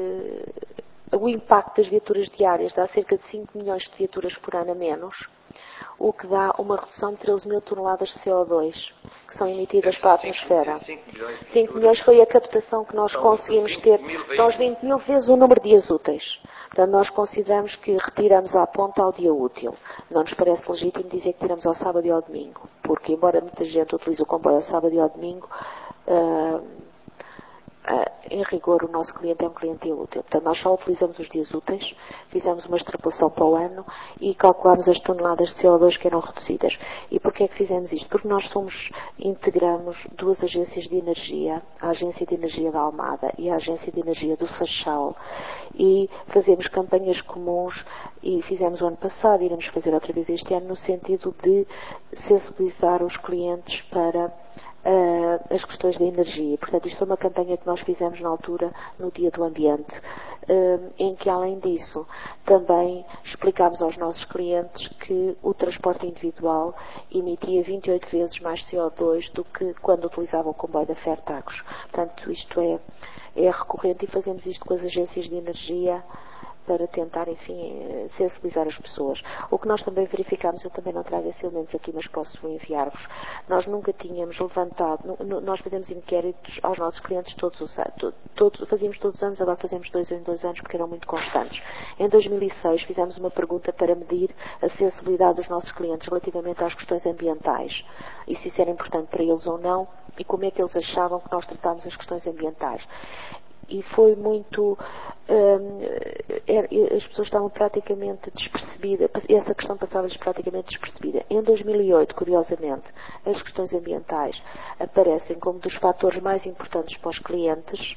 o impacto das viaturas diárias dá cerca de cinco milhões de viaturas por ano a menos, o que dá uma redução de treze mil toneladas de C O dois, que são emitidas para a atmosfera. cinco milhões foi a captação que nós conseguimos ter. São os vinte mil vezes o número de dias úteis. Portanto, nós consideramos que retiramos à ponta ao dia útil. Não nos parece legítimo dizer que tiramos ao sábado e ao domingo, porque, embora muita gente utilize o comboio ao sábado e ao domingo, uh, Uh, em rigor, o nosso cliente é um cliente útil. Portanto, nós só utilizamos os dias úteis, fizemos uma extrapolação para o ano e calculámos as toneladas de C O dois que eram reduzidas. E porquê é que fizemos isto? Porque nós somos, integramos duas agências de energia, a Agência de Energia da Almada e a Agência de Energia do Seixal, e fazemos campanhas comuns, e fizemos o ano passado, iremos fazer outra vez este ano, no sentido de sensibilizar os clientes para Uh, as questões da energia. Portanto, isto foi uma campanha que nós fizemos na altura, no Dia do Ambiente, uh, em que, além disso, também explicámos aos nossos clientes que o transporte individual emitia vinte e oito vezes mais C O dois do que quando utilizavam o comboio da Fertagos. Portanto, isto é, é recorrente e fazemos isto com as agências de energia para tentar, enfim, sensibilizar as pessoas. O que nós também verificámos, eu também não trago esses elementos aqui, mas posso enviar-vos. Nós nunca tínhamos levantado, nós fazemos inquéritos aos nossos clientes todos os anos, todos, fazíamos todos os anos, agora fazemos dois em dois anos porque eram muito constantes. Em dois mil e seis fizemos uma pergunta para medir a sensibilidade dos nossos clientes relativamente às questões ambientais, e se isso era importante para eles ou não, e como é que eles achavam que nós tratámos as questões ambientais. E foi muito, hum, as pessoas estavam praticamente despercebidas, essa questão passava-lhes praticamente despercebida. Em dois mil e oito, curiosamente, as questões ambientais aparecem como dos fatores mais importantes para os clientes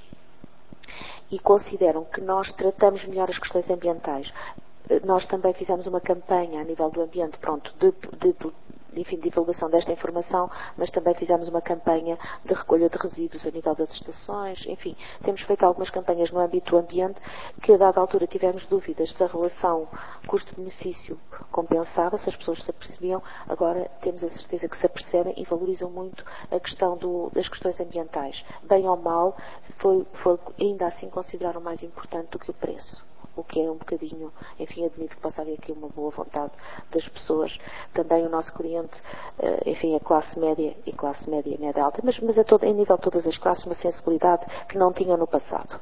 e consideram que nós tratamos melhor as questões ambientais. Nós também fizemos uma campanha a nível do ambiente, pronto, de, de, de enfim, divulgação desta informação, mas também fizemos uma campanha de recolha de resíduos a nível das estações, enfim, temos feito algumas campanhas no âmbito do ambiente que a dada altura tivemos dúvidas se a relação custo-benefício compensava, se as pessoas se apercebiam, agora temos a certeza que se apercebem e valorizam muito a questão do, das questões ambientais. Bem ou mal, foi, foi ainda assim consideraram mais importante do que o preço. O que é um bocadinho, enfim, admito que possa haver aqui uma boa vontade das pessoas. Também o nosso cliente, enfim, a classe média e classe média e média alta, mas, mas a, todo, a nível de todas as classes, uma sensibilidade que não tinham no passado.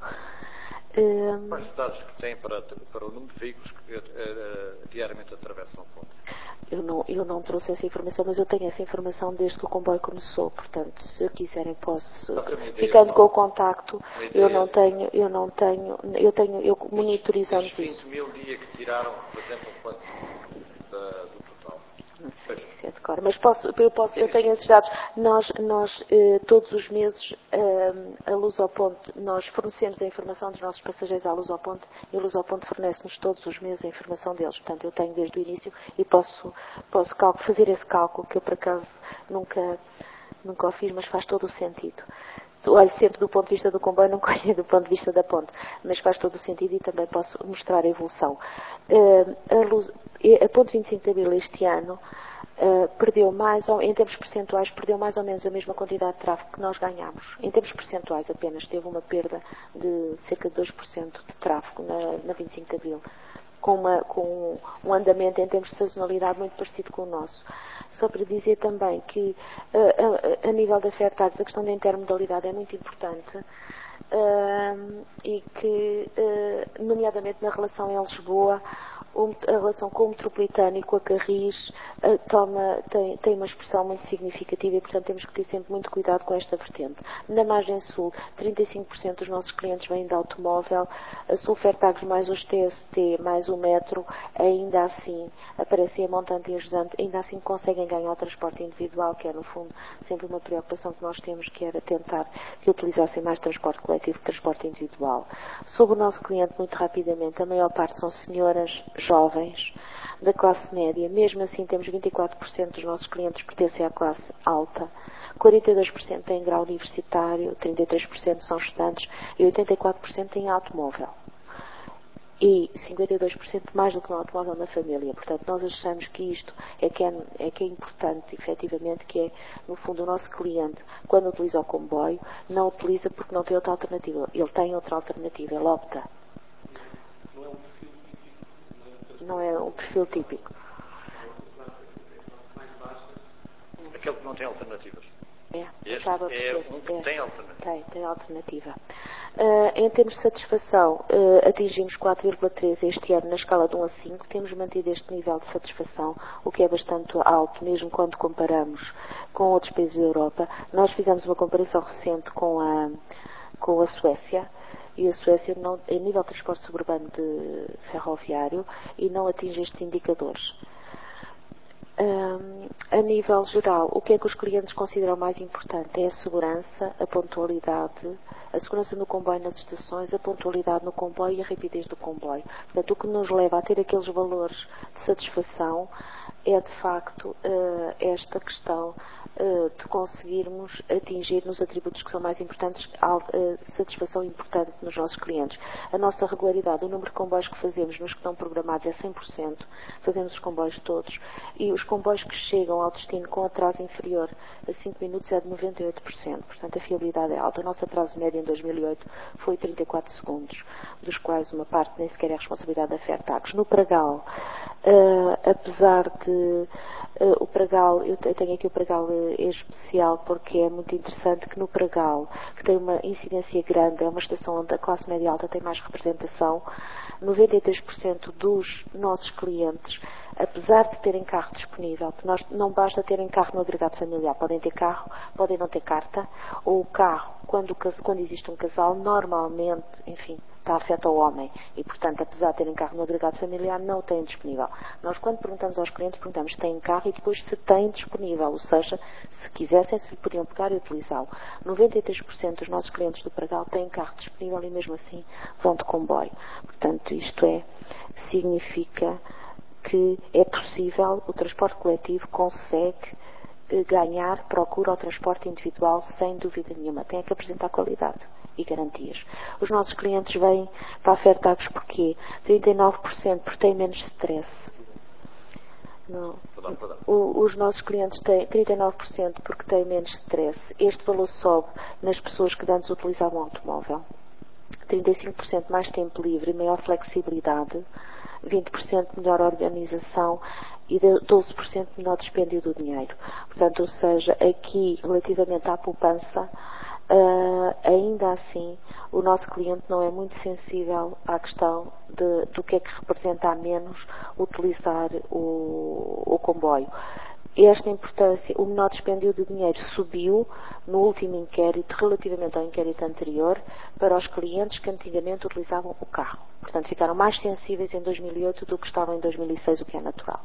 Quais os dados que têm para, para o número de veículos que uh, uh, diariamente atravessam a ponte? Eu não, eu não trouxe essa informação, mas eu tenho essa informação desde que o comboio começou. Portanto, se quiserem, posso. Ficando com o contacto, eu não tenho, eu não tenho, eu tenho, eu monitorizamos isso. vinte mil dias que tiraram, por exemplo, quanto da, do total? Não sei se é de cor, mas posso, eu, posso, eu tenho esses dados. Nós, nós eh, todos os meses, eh, a Luz ao Ponte, nós fornecemos a informação dos nossos passageiros à Luz ao Ponte e a Luz ao Ponte fornece-nos todos os meses a informação deles. Portanto, eu tenho desde o início e posso, posso fazer esse cálculo, que eu por acaso nunca, nunca o fiz, mas faz todo o sentido. Olho sempre do ponto de vista do comboio, não olho do ponto de vista da ponte, mas faz todo o sentido e também posso mostrar a evolução. Uh, a, luz, a ponte vinte e cinco de Abril este ano uh, perdeu mais, ou, em termos percentuais, perdeu mais ou menos a mesma quantidade de tráfego que nós ganhamos. Em termos percentuais apenas teve uma perda de cerca de dois por cento de tráfego na, na vinte e cinco de Abril, com, uma, com um andamento em termos de sazonalidade muito parecido com o nosso. Só para dizer também que, uh, a, a nível da Fairtax, a questão da intermodalidade é muito importante uh, e que, uh, nomeadamente na relação em Lisboa, a relação com o Metropolitano e com a Carris uh, toma, tem, tem uma expressão muito significativa e, portanto, temos que ter sempre muito cuidado com esta vertente. Na margem sul, trinta e cinco por cento dos nossos clientes vêm de automóvel, a Sul Fairtax mais os T S T, mais o metro, ainda assim, aparecem a montante e ajudante, ainda assim conseguem ganhar o transporte individual, que é, no fundo, sempre uma preocupação que nós temos, que era tentar que utilizassem mais transporte coletivo que transporte individual. Sobre o nosso cliente, muito rapidamente, a maior parte são senhoras jovens, da classe média. Mesmo assim, temos vinte e quatro por cento dos nossos clientes que pertencem à classe alta, quarenta e dois por cento têm grau universitário, trinta e três por cento são estudantes e oitenta e quatro por cento têm automóvel. E cinquenta e dois por cento mais do que um automóvel na família. Portanto, nós achamos que isto é que é, é que é importante, efetivamente, que é, no fundo, o nosso cliente, quando utiliza o comboio, não utiliza porque não tem outra alternativa. Ele tem outra alternativa, ele opta. Não é um perfil típico. Aquele que não tem alternativas. É, este acaba por é ser. um que é, tem alternativa. Tem, tem alternativa. Uh, em termos de satisfação, uh, atingimos quatro vírgula três este ano na escala de um a cinco. Temos mantido este nível de satisfação, o que é bastante alto, mesmo quando comparamos com outros países da Europa. Nós fizemos uma comparação recente com a, com a Suécia. E a Suécia, não, a nível de transporte suburbano de ferroviário, e não atinge estes indicadores. Um, a nível geral, o que é que os clientes consideram mais importante? É a segurança, a pontualidade, a segurança no comboio nas estações, a pontualidade no comboio e a rapidez do comboio. Portanto, o que nos leva a ter aqueles valores de satisfação é, de facto, uh, esta questão uh, de conseguirmos atingir nos atributos que são mais importantes, a uh, satisfação importante nos nossos clientes. A nossa regularidade, o número de comboios que fazemos nos que estão programados é cem por cento, fazemos os comboios todos, e os comboios que chegam ao destino com atraso inferior a cinco minutos é de noventa e oito por cento, portanto a fiabilidade é alta. O nosso atraso médio em dois mil e oito foi trinta e quatro segundos, dos quais uma parte nem sequer é responsabilidade da Fairtax. No Pragal, uh, apesar de uh, o Pragal, eu tenho aqui o Pragal uh, é especial porque é muito interessante que no Pragal, que tem uma incidência grande, é uma estação onde a classe média alta tem mais representação, noventa e três por cento dos nossos clientes, apesar de terem carro disponível, porque nós não basta terem carro no agregado familiar, podem ter carro, podem não ter carta, ou o carro, quando, quando existe um casal, normalmente, enfim, está afeto ao homem, e portanto, apesar de terem carro no agregado familiar, não o têm disponível. Nós, quando perguntamos aos clientes, perguntamos se têm carro e depois se têm disponível, ou seja, se quisessem, se podiam pegar e utilizá-lo. noventa e três por cento dos nossos clientes do Pragal têm carro disponível e mesmo assim vão de comboio. Portanto, isto é, significa que é possível, o transporte coletivo consegue ganhar, procura o transporte individual sem dúvida nenhuma. Tem que apresentar qualidade e garantias. Os nossos clientes vêm para a Fairtax porquê? trinta e nove por cento porque têm menos stress. Não. O, os nossos clientes têm trinta e nove por cento porque têm menos stress. Este valor sobe nas pessoas que antes utilizavam automóvel. trinta e cinco por cento mais tempo livre e maior flexibilidade. vinte por cento melhor organização e doze por cento menor dispêndio do dinheiro. Portanto, ou seja, aqui, relativamente à poupança, uh, ainda assim, o nosso cliente não é muito sensível à questão de, do que é que representa a menos utilizar o, o comboio. Esta importância, o menor dispêndio de dinheiro subiu no último inquérito, relativamente ao inquérito anterior, para os clientes que antigamente utilizavam o carro. Portanto, ficaram mais sensíveis em dois mil e oito do que estavam em dois mil e seis, o que é natural.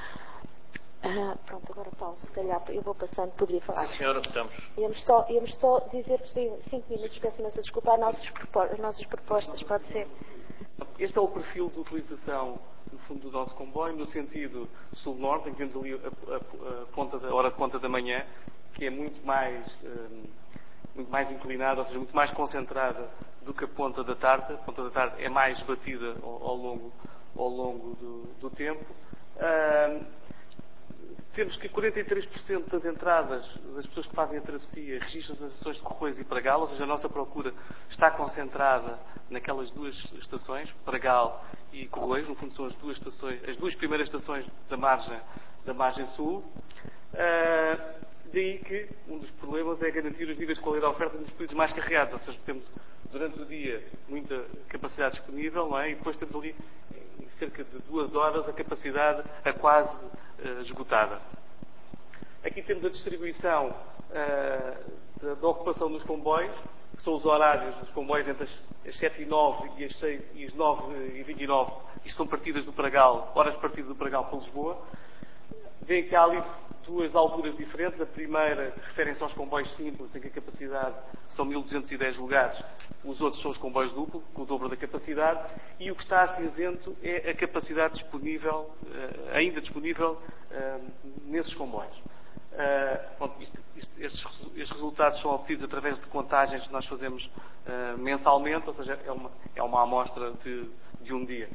Ah, pronto, agora Paulo, se calhar eu vou passando, poderia falar. Senhora, estamos. Íamos só, íamos só dizer, cinco minutos, peço imensa desculpa, as nossas, as nossas propostas, pode ser. Este é o perfil de utilização, no fundo, do nosso comboio, no sentido sul-norte, em que temos ali a, a, a, ponta da, a hora de ponta da manhã, que é muito mais, um, muito mais inclinada, ou seja, muito mais concentrada do que a ponta da tarde. A ponta da tarde é mais batida ao, ao longo, ao longo do, do tempo. Um, temos que quarenta e três por cento das entradas das pessoas que fazem a travessia registram-se nas estações de Corroios e Pragal, ou seja, a nossa procura está concentrada naquelas duas estações, Pragal e Corroios, no fundo são as duas estações, as duas primeiras estações da margem, da margem sul. Uh, daí que um dos problemas é garantir os níveis de qualidade da oferta nos períodos mais carregados, ou seja, temos durante o dia muita capacidade disponível, não é? E depois temos ali em cerca de duas horas a capacidade a quase uh, esgotada. Aqui temos a distribuição uh, da, da ocupação dos comboios, que são os horários dos comboios entre as, as sete e nove e as, seis, e as nove e vinte e nove, isto são partidas do Pragal, horas partidas do Pragal para Lisboa. Vêem que há ali duas alturas diferentes. A primeira refere-se aos comboios simples, em que a capacidade são mil duzentos e dez lugares. Os outros são os comboios duplos, com o dobro da capacidade. E o que está a cinzento é a capacidade disponível, ainda disponível, nesses comboios. Bom, isto, isto, estes, estes resultados são obtidos através de contagens que nós fazemos mensalmente, ou seja, é uma, é uma amostra de, de um dia.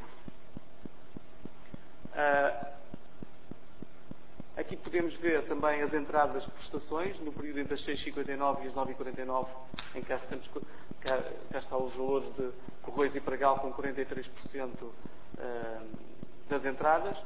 Aqui podemos ver também as entradas por estações, no período entre as seis e cinquenta e nove e as nove e quarenta e nove, em que cá, temos, cá, cá estão os valores de Corroios e Pragal com quarenta e três por cento uh, das entradas.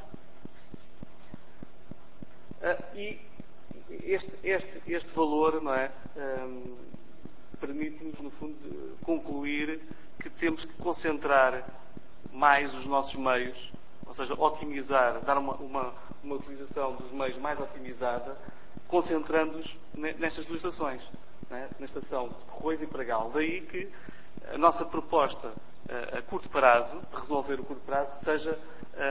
Uh, e este, este, este valor, não é, um, permite-nos, no fundo, concluir que temos que concentrar mais os nossos meios, ou seja, otimizar, dar uma, uma, uma utilização dos meios mais otimizada, concentrando-os nestas duas estações, né? Na estação de Corroios e Pragal. Daí que a nossa proposta a, a curto prazo, para resolver o curto prazo, seja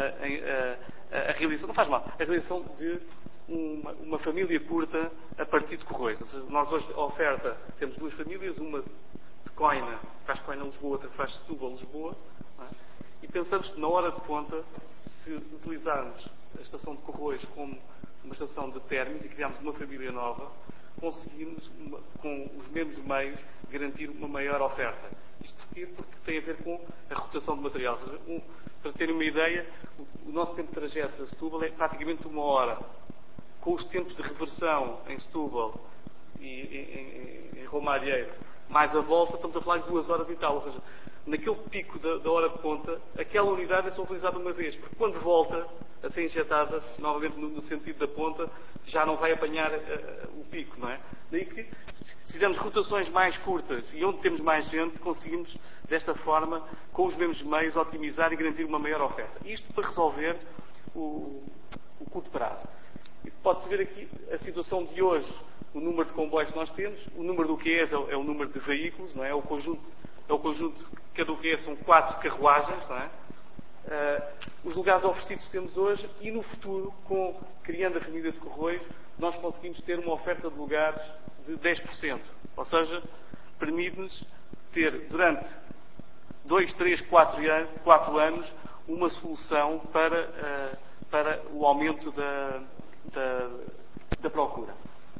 a, a, a realização, não faz mal, a realização de uma, uma família curta a partir de Corroios. Ou seja, nós hoje, a oferta, temos duas famílias, uma de Coina, que faz Coina-Lisboa, outra que faz Setúbal-Lisboa, e pensamos que na hora de ponta, se utilizarmos a estação de Corroios como uma estação de términos e criarmos uma família nova, conseguimos, uma, com os mesmos meios, garantir uma maior oferta. Isto porquê? Porque tem a ver com a rotação de material. Um, para terem uma ideia, o, o nosso tempo de trajeto a Setúbal é praticamente uma hora. Com os tempos de reversão em Setúbal e em, em, em Romarieiro, mais a volta, estamos a falar de duas horas e tal. Ou seja, naquele pico da, da hora de ponta, aquela unidade é só utilizada uma vez, porque quando volta a ser injetada novamente no, no sentido da ponta, já não vai apanhar uh, o pico, não é? Daí que, se fizermos rotações mais curtas e onde temos mais gente, conseguimos, desta forma, com os mesmos meios, otimizar e garantir uma maior oferta. Isto para resolver o, o curto prazo. E pode-se ver aqui a situação de hoje, o número de comboios que nós temos, o número do Q E S é, é o número de veículos, não é? É o conjunto, é o conjunto, cada Q E S são quatro carruagens, não é? Uh, os lugares oferecidos que temos hoje e no futuro, com, criando a família de Corroios, nós conseguimos ter uma oferta de lugares de dez por cento. Ou seja, permite-nos ter durante dois, três, quatro anos uma solução para, uh, para o aumento da, da, da procura.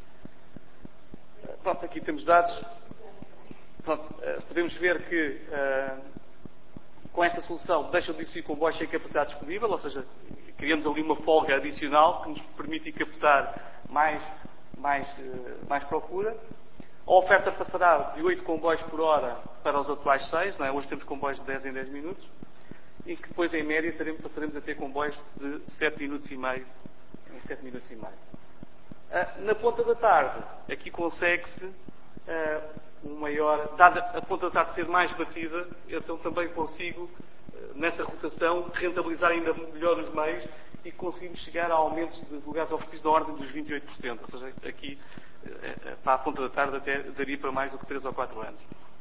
Uh, pronto, aqui temos dados. Pronto, uh, podemos ver que uh, com esta solução deixam de existir comboios sem capacidade disponível, ou seja, criamos ali uma folga adicional que nos permite captar mais, mais, mais procura. A oferta passará de oito comboios por hora para os atuais seis, não é? Hoje temos comboios de dez em dez minutos, e que depois, em média, teremos, passaremos a ter comboios de sete minutos e meio em sete minutos e meio. Na ponta da tarde, aqui consegue-se um maior, dada a ponta da tarde ser mais batida, então também consigo, nessa rotação, rentabilizar ainda melhor os meios e conseguimos chegar a aumentos de lugares oferecidos na ordem dos vinte e oito por cento. Ou seja, aqui, para a ponta da tarde, até daria para mais do que três ou quatro anos.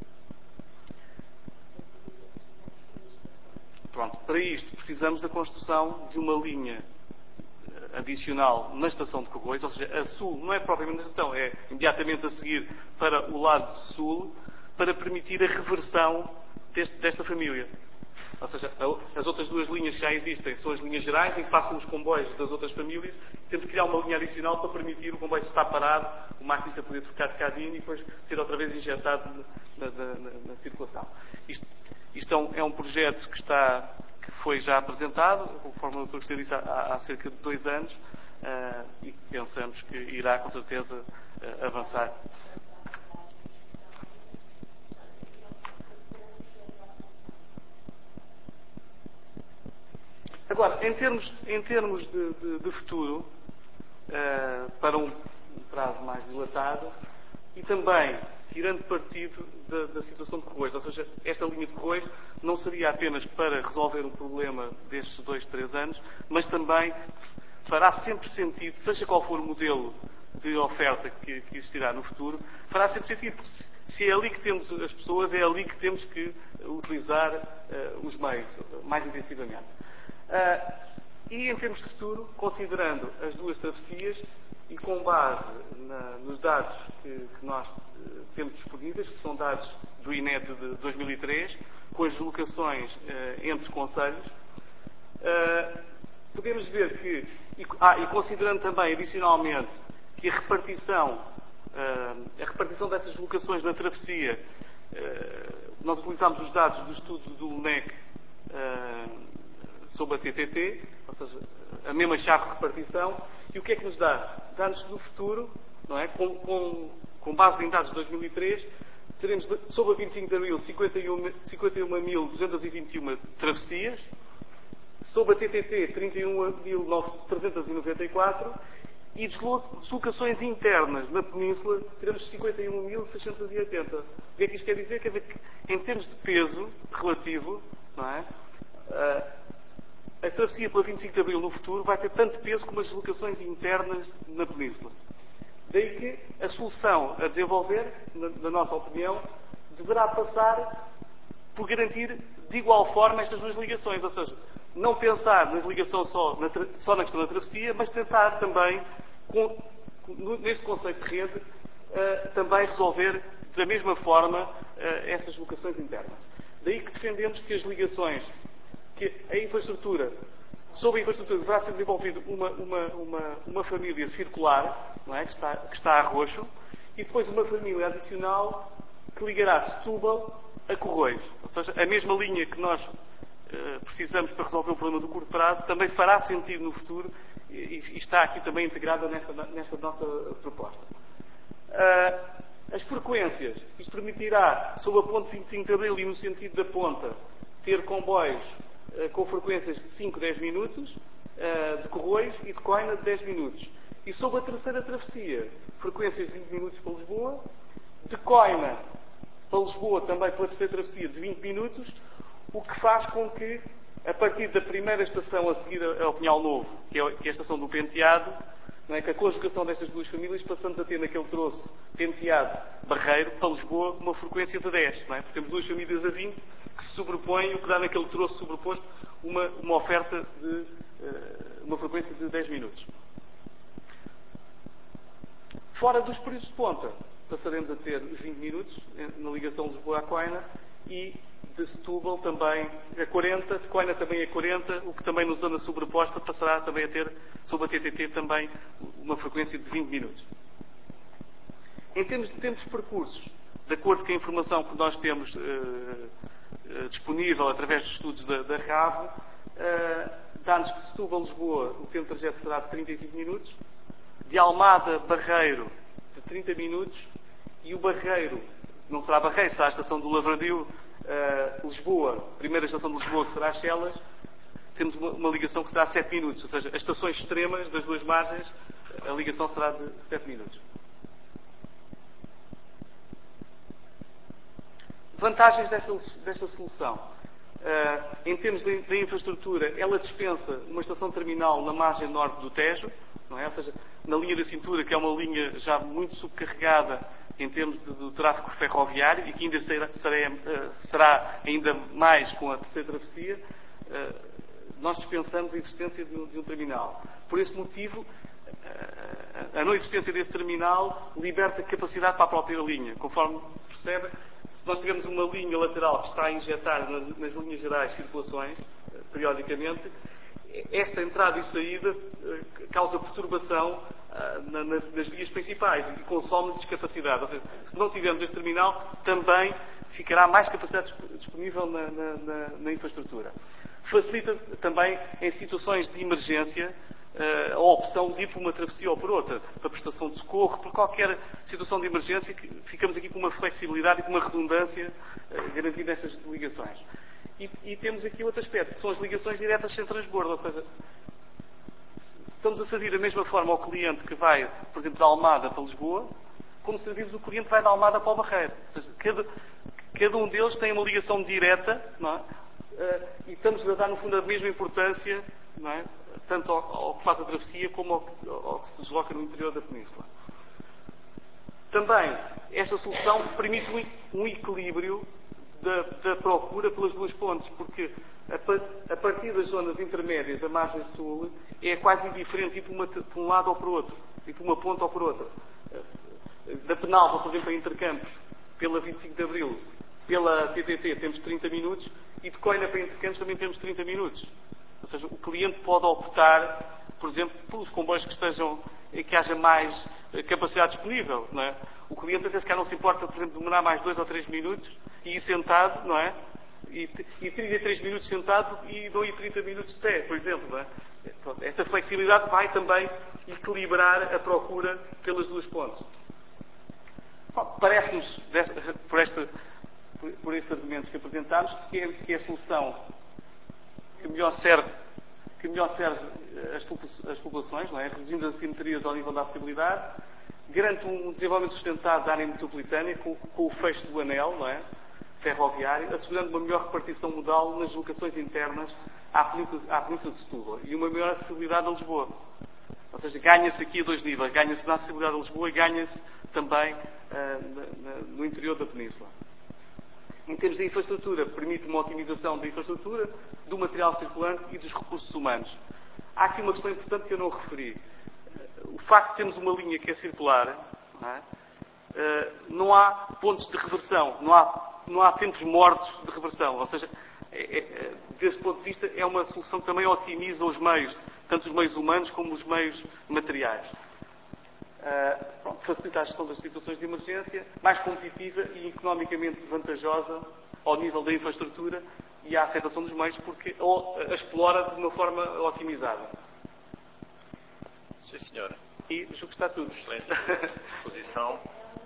Pronto, para isto precisamos da construção de uma linha adicional na estação de Corroios, ou seja, a sul, não é propriamente na estação, é imediatamente a seguir para o lado sul, para permitir a reversão deste, desta família. Ou seja, as outras duas linhas que já existem são as linhas gerais, em que passam os comboios das outras famílias. Temos que criar uma linha adicional para permitir o comboio estar parado, o maquinista poder trocar de cabine e depois ser outra vez injetado na, na, na, na circulação. Isto, isto é, um, é um projeto que está... que foi já apresentado, conforme o doutor Cristina disse, há, há cerca de dois anos, uh, uh, e pensamos que irá, com certeza, uh, avançar. Agora, em termos, em termos de, de, de futuro, uh, para um prazo mais dilatado, e também tirando partido da, da situação de Corroios, ou seja, esta linha de Corroios não seria apenas para resolver o problema destes dois, três anos, mas também fará sempre sentido, seja qual for o modelo de oferta que, que existirá no futuro, fará sempre sentido, porque se, se é ali que temos as pessoas, é ali que temos que utilizar uh, os meios mais intensivamente. Uh, e em termos de futuro, considerando as duas travessias e com base na, nos dados que, que nós uh, temos disponíveis, que são dados do I N E T de dois mil e três, com as deslocações uh, entre concelhos, uh, podemos ver que, e, ah, e considerando também adicionalmente que a repartição, uh, a repartição dessas deslocações na travessia, uh, nós utilizamos os dados do estudo do L N E C uh, sobre a T T T, ou seja, a mesma chave de repartição, e o que é que nos dá? Dá-nos do futuro, não é? Com, com, com base em dados de dois mil e três, teremos sobre a vinte e cinco de abril cinquenta e um mil duzentas e vinte e uma travessias, sobre a T T T trinta e um mil trezentas e noventa e quatro e deslocações internas na península teremos cinquenta e um mil seiscentas e oitenta. O que é que isto quer dizer? Quer dizer que em termos de peso relativo, não é? A travessia pela vinte e cinco de abril no futuro vai ter tanto peso como as deslocações internas na península. Daí que a solução a desenvolver, na, na nossa opinião, deverá passar por garantir de igual forma estas duas ligações, ou seja, não pensar na ligação só na, só na questão da travessia, mas tentar também, com, com, neste conceito de rede, uh, também resolver da mesma forma uh, essas deslocações internas. Daí que defendemos que as ligações, que a infraestrutura, sobre a infraestrutura deverá ser desenvolvida uma, uma, uma, uma família circular, não é? que, está, que está a roxo, e depois uma família adicional que ligará Setúbal a Corroios. Ou seja, a mesma linha que nós uh, precisamos para resolver o problema do curto prazo também fará sentido no futuro e, e está aqui também integrada nesta, nesta nossa proposta. Uh, as frequências, isto permitirá, sob a ponte vinte e cinco de abril e no sentido da ponta, ter comboios uh, com frequências de cinco, dez minutos, uh, de Corroios e de Coina de dez minutos. E sob a terceira travessia, frequências de vinte minutos para Lisboa, de Coina para Lisboa também pela terceira travessia de vinte minutos, o que faz com que, a partir da primeira estação a seguir ao Pinhal Novo, que é, que é a estação do Penteado, não é, que a conjugação destas duas famílias passamos a ter naquele troço Penteado-Barreiro para Lisboa uma frequência de dez, não é? Porque temos duas famílias a vinte que se sobrepõem, o que dá naquele troço sobreposto uma, uma oferta de uh, uma frequência de dez minutos. Fora dos períodos de ponta, passaremos a ter os vinte minutos na ligação Lisboa-Coina e de Setúbal também a quarenta, de Coina também a quarenta, o que também na zona sobreposta passará também a ter, sob a T T T, também uma frequência de vinte minutos. Em termos de tempos de percursos, de acordo com a informação que nós temos uh, uh, disponível através dos estudos da, da R A V, uh, dá-nos que Setúbal-Lisboa o tempo de trajeto será de trinta e cinco minutos, de Almada-Barreiro de trinta minutos, e o Barreiro, não será Barreiro, será a estação do Lavradio, uh, Lisboa, primeira estação de Lisboa, que será as Chelas, temos uma, uma ligação que será de sete minutos, ou seja, as estações extremas das duas margens, a ligação será de sete minutos. Vantagens desta, desta solução. Uh, em termos de, de infraestrutura, ela dispensa uma estação terminal na margem norte do Tejo, não é? Ou seja, na linha da cintura, que é uma linha já muito subcarregada em termos de, de tráfego ferroviário e que ainda será, será, uh, será ainda mais com a terceira travessia, uh, nós dispensamos a existência de um, de um terminal. Por esse motivo, uh, a não existência desse terminal liberta capacidade para a própria linha. Conforme percebe, se nós tivermos uma linha lateral que está a injetar nas, nas linhas gerais circulações, uh, periodicamente, esta entrada e saída uh, causa perturbação uh, na, na, nas vias principais e consome descapacidade. Ou seja, se não tivermos este terminal, também ficará mais capacidade disponível na, na, na, na infraestrutura. Facilita também em situações de emergência a opção de ir por uma travessia ou por outra, para prestação de socorro, por qualquer situação de emergência, que ficamos aqui com uma flexibilidade e com uma redundância garantida nestas ligações. E, e temos aqui outro aspecto, que são as ligações diretas sem transbordo, ou seja, estamos a servir da mesma forma ao cliente que vai, por exemplo, da Almada para Lisboa, como servimos o cliente que vai da Almada para o Barreiro. Ou seja, cada, cada um deles tem uma ligação direta, não é? Uh, e estamos a dar, no fundo, a mesma importância, não é? Tanto ao, ao que faz a travessia como ao, ao que se desloca no interior da península. Também, esta solução permite um, um equilíbrio da, da procura pelas duas pontes, porque a, a partir das zonas intermédias da margem sul é quase indiferente ir por, uma, por um lado ou para o outro, ir por uma ponte ou por outra. Da Penalva, por exemplo, a Intercampos, pela vinte e cinco de Abril, pela T T T temos trinta minutos e de Coina para Intercampos também temos trinta minutos. Ou seja, o cliente pode optar, por exemplo, pelos comboios que estejam, que haja mais capacidade disponível, não é? O cliente até se calhar não se importa, por exemplo, demorar mais dois ou três minutos e ir sentado, não é? E, e trinta e três minutos sentado e não ir trinta minutos de pé, por exemplo, não é? Pronto, esta flexibilidade vai também equilibrar a procura pelas duas pontes. Parece-nos, por, esta, por, por estes argumentos que apresentámos, que é, que é a solução que melhor serve, que melhor serve as, as populações, não é? Reduzindo as assimetrias ao nível da acessibilidade, garante um desenvolvimento sustentado da área metropolitana com, com o fecho do anel, não é? Ferroviário, assegurando uma melhor repartição modal nas locações internas à Península, à Península de Setúbal e uma maior acessibilidade a Lisboa. Ou seja, ganha-se aqui a dois níveis. Ganha-se na acessibilidade a Lisboa e ganha-se também uh, na, na, no interior da Península. Em termos de infraestrutura, permite uma otimização da infraestrutura, do material circulante e dos recursos humanos. Há aqui uma questão importante que eu não referi. O facto de termos uma linha que é circular, não é? Uh, não há pontos de reversão, não há, não há tempos mortos de reversão. Ou seja, é, é, desse ponto de vista, é uma solução que também otimiza os meios, tanto os meios humanos como os meios materiais. Uh, pronto, facilita a gestão das situações de emergência, mais competitiva e economicamente vantajosa ao nível da infraestrutura e à afetação dos meios, porque a explora de uma forma otimizada. Sim, senhora. E julgo que está tudo. Excelente exposição.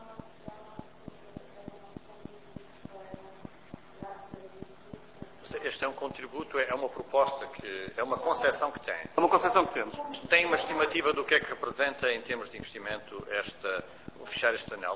Este é um contributo, é uma proposta, que é uma concepção que tem. É uma concepção que temos. Tem uma estimativa do que é que representa em termos de investimento esta, o fechar este anel?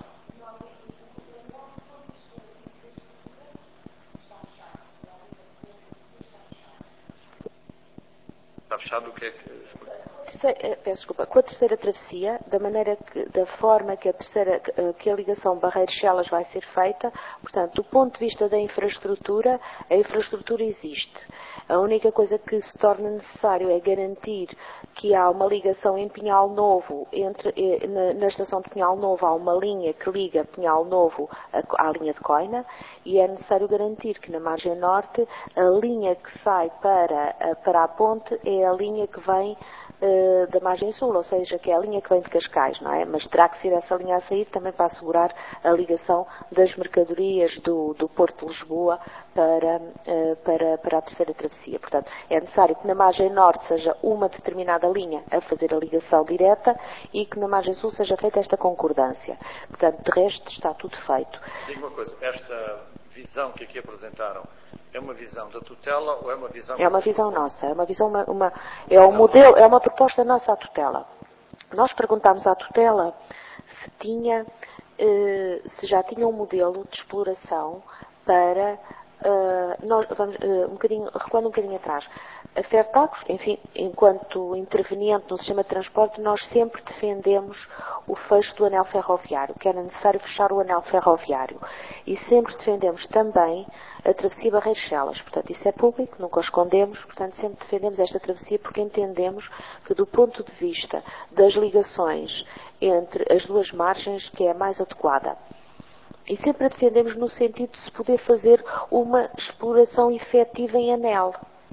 Está fechado o que é que... Peço desculpa, com a terceira travessia, da maneira que, da forma que a terceira, que a ligação Barreiros-Chelas vai ser feita, portanto, do ponto de vista da infraestrutura, a infraestrutura existe. A única coisa que se torna necessário é garantir que há uma ligação em Pinhal Novo, entre, na, na estação de Pinhal Novo há uma linha que liga Pinhal Novo à, à linha de Coina, e é necessário garantir que na margem norte a linha que sai para, para a ponte é a linha que vem uh, da margem sul, ou seja, que é a linha que vem de Cascais, não é? Mas terá que ser essa linha a sair também para assegurar a ligação das mercadorias do, do Porto de Lisboa para, uh, para, para a terceira travessia. Portanto, é necessário que na margem norte seja uma determinada linha a fazer a ligação direta e que na margem sul seja feita esta concordância. Portanto, de resto está tudo feito. Diga uma coisa, esta visão que aqui apresentaram é uma visão da tutela ou é uma visão... É uma visão nossa, é uma visão, uma, uma, é um modelo, é uma proposta nossa à tutela. Nós perguntámos à tutela se tinha, eh, se já tinha um modelo de exploração para, eh, nós, vamos, eh, um bocadinho, recuando um bocadinho atrás, a Fertax, enfim, enquanto interveniente no sistema de transporte, nós sempre defendemos o fecho do anel ferroviário, que era necessário fechar o anel ferroviário. E sempre defendemos também a travessia Barreiros-Chelas. Portanto, isso é público, nunca o escondemos, portanto, sempre defendemos esta travessia porque entendemos que, do ponto de vista das ligações entre as duas margens, que é a mais adequada. E sempre a defendemos no sentido de se poder fazer uma exploração efetiva em anel.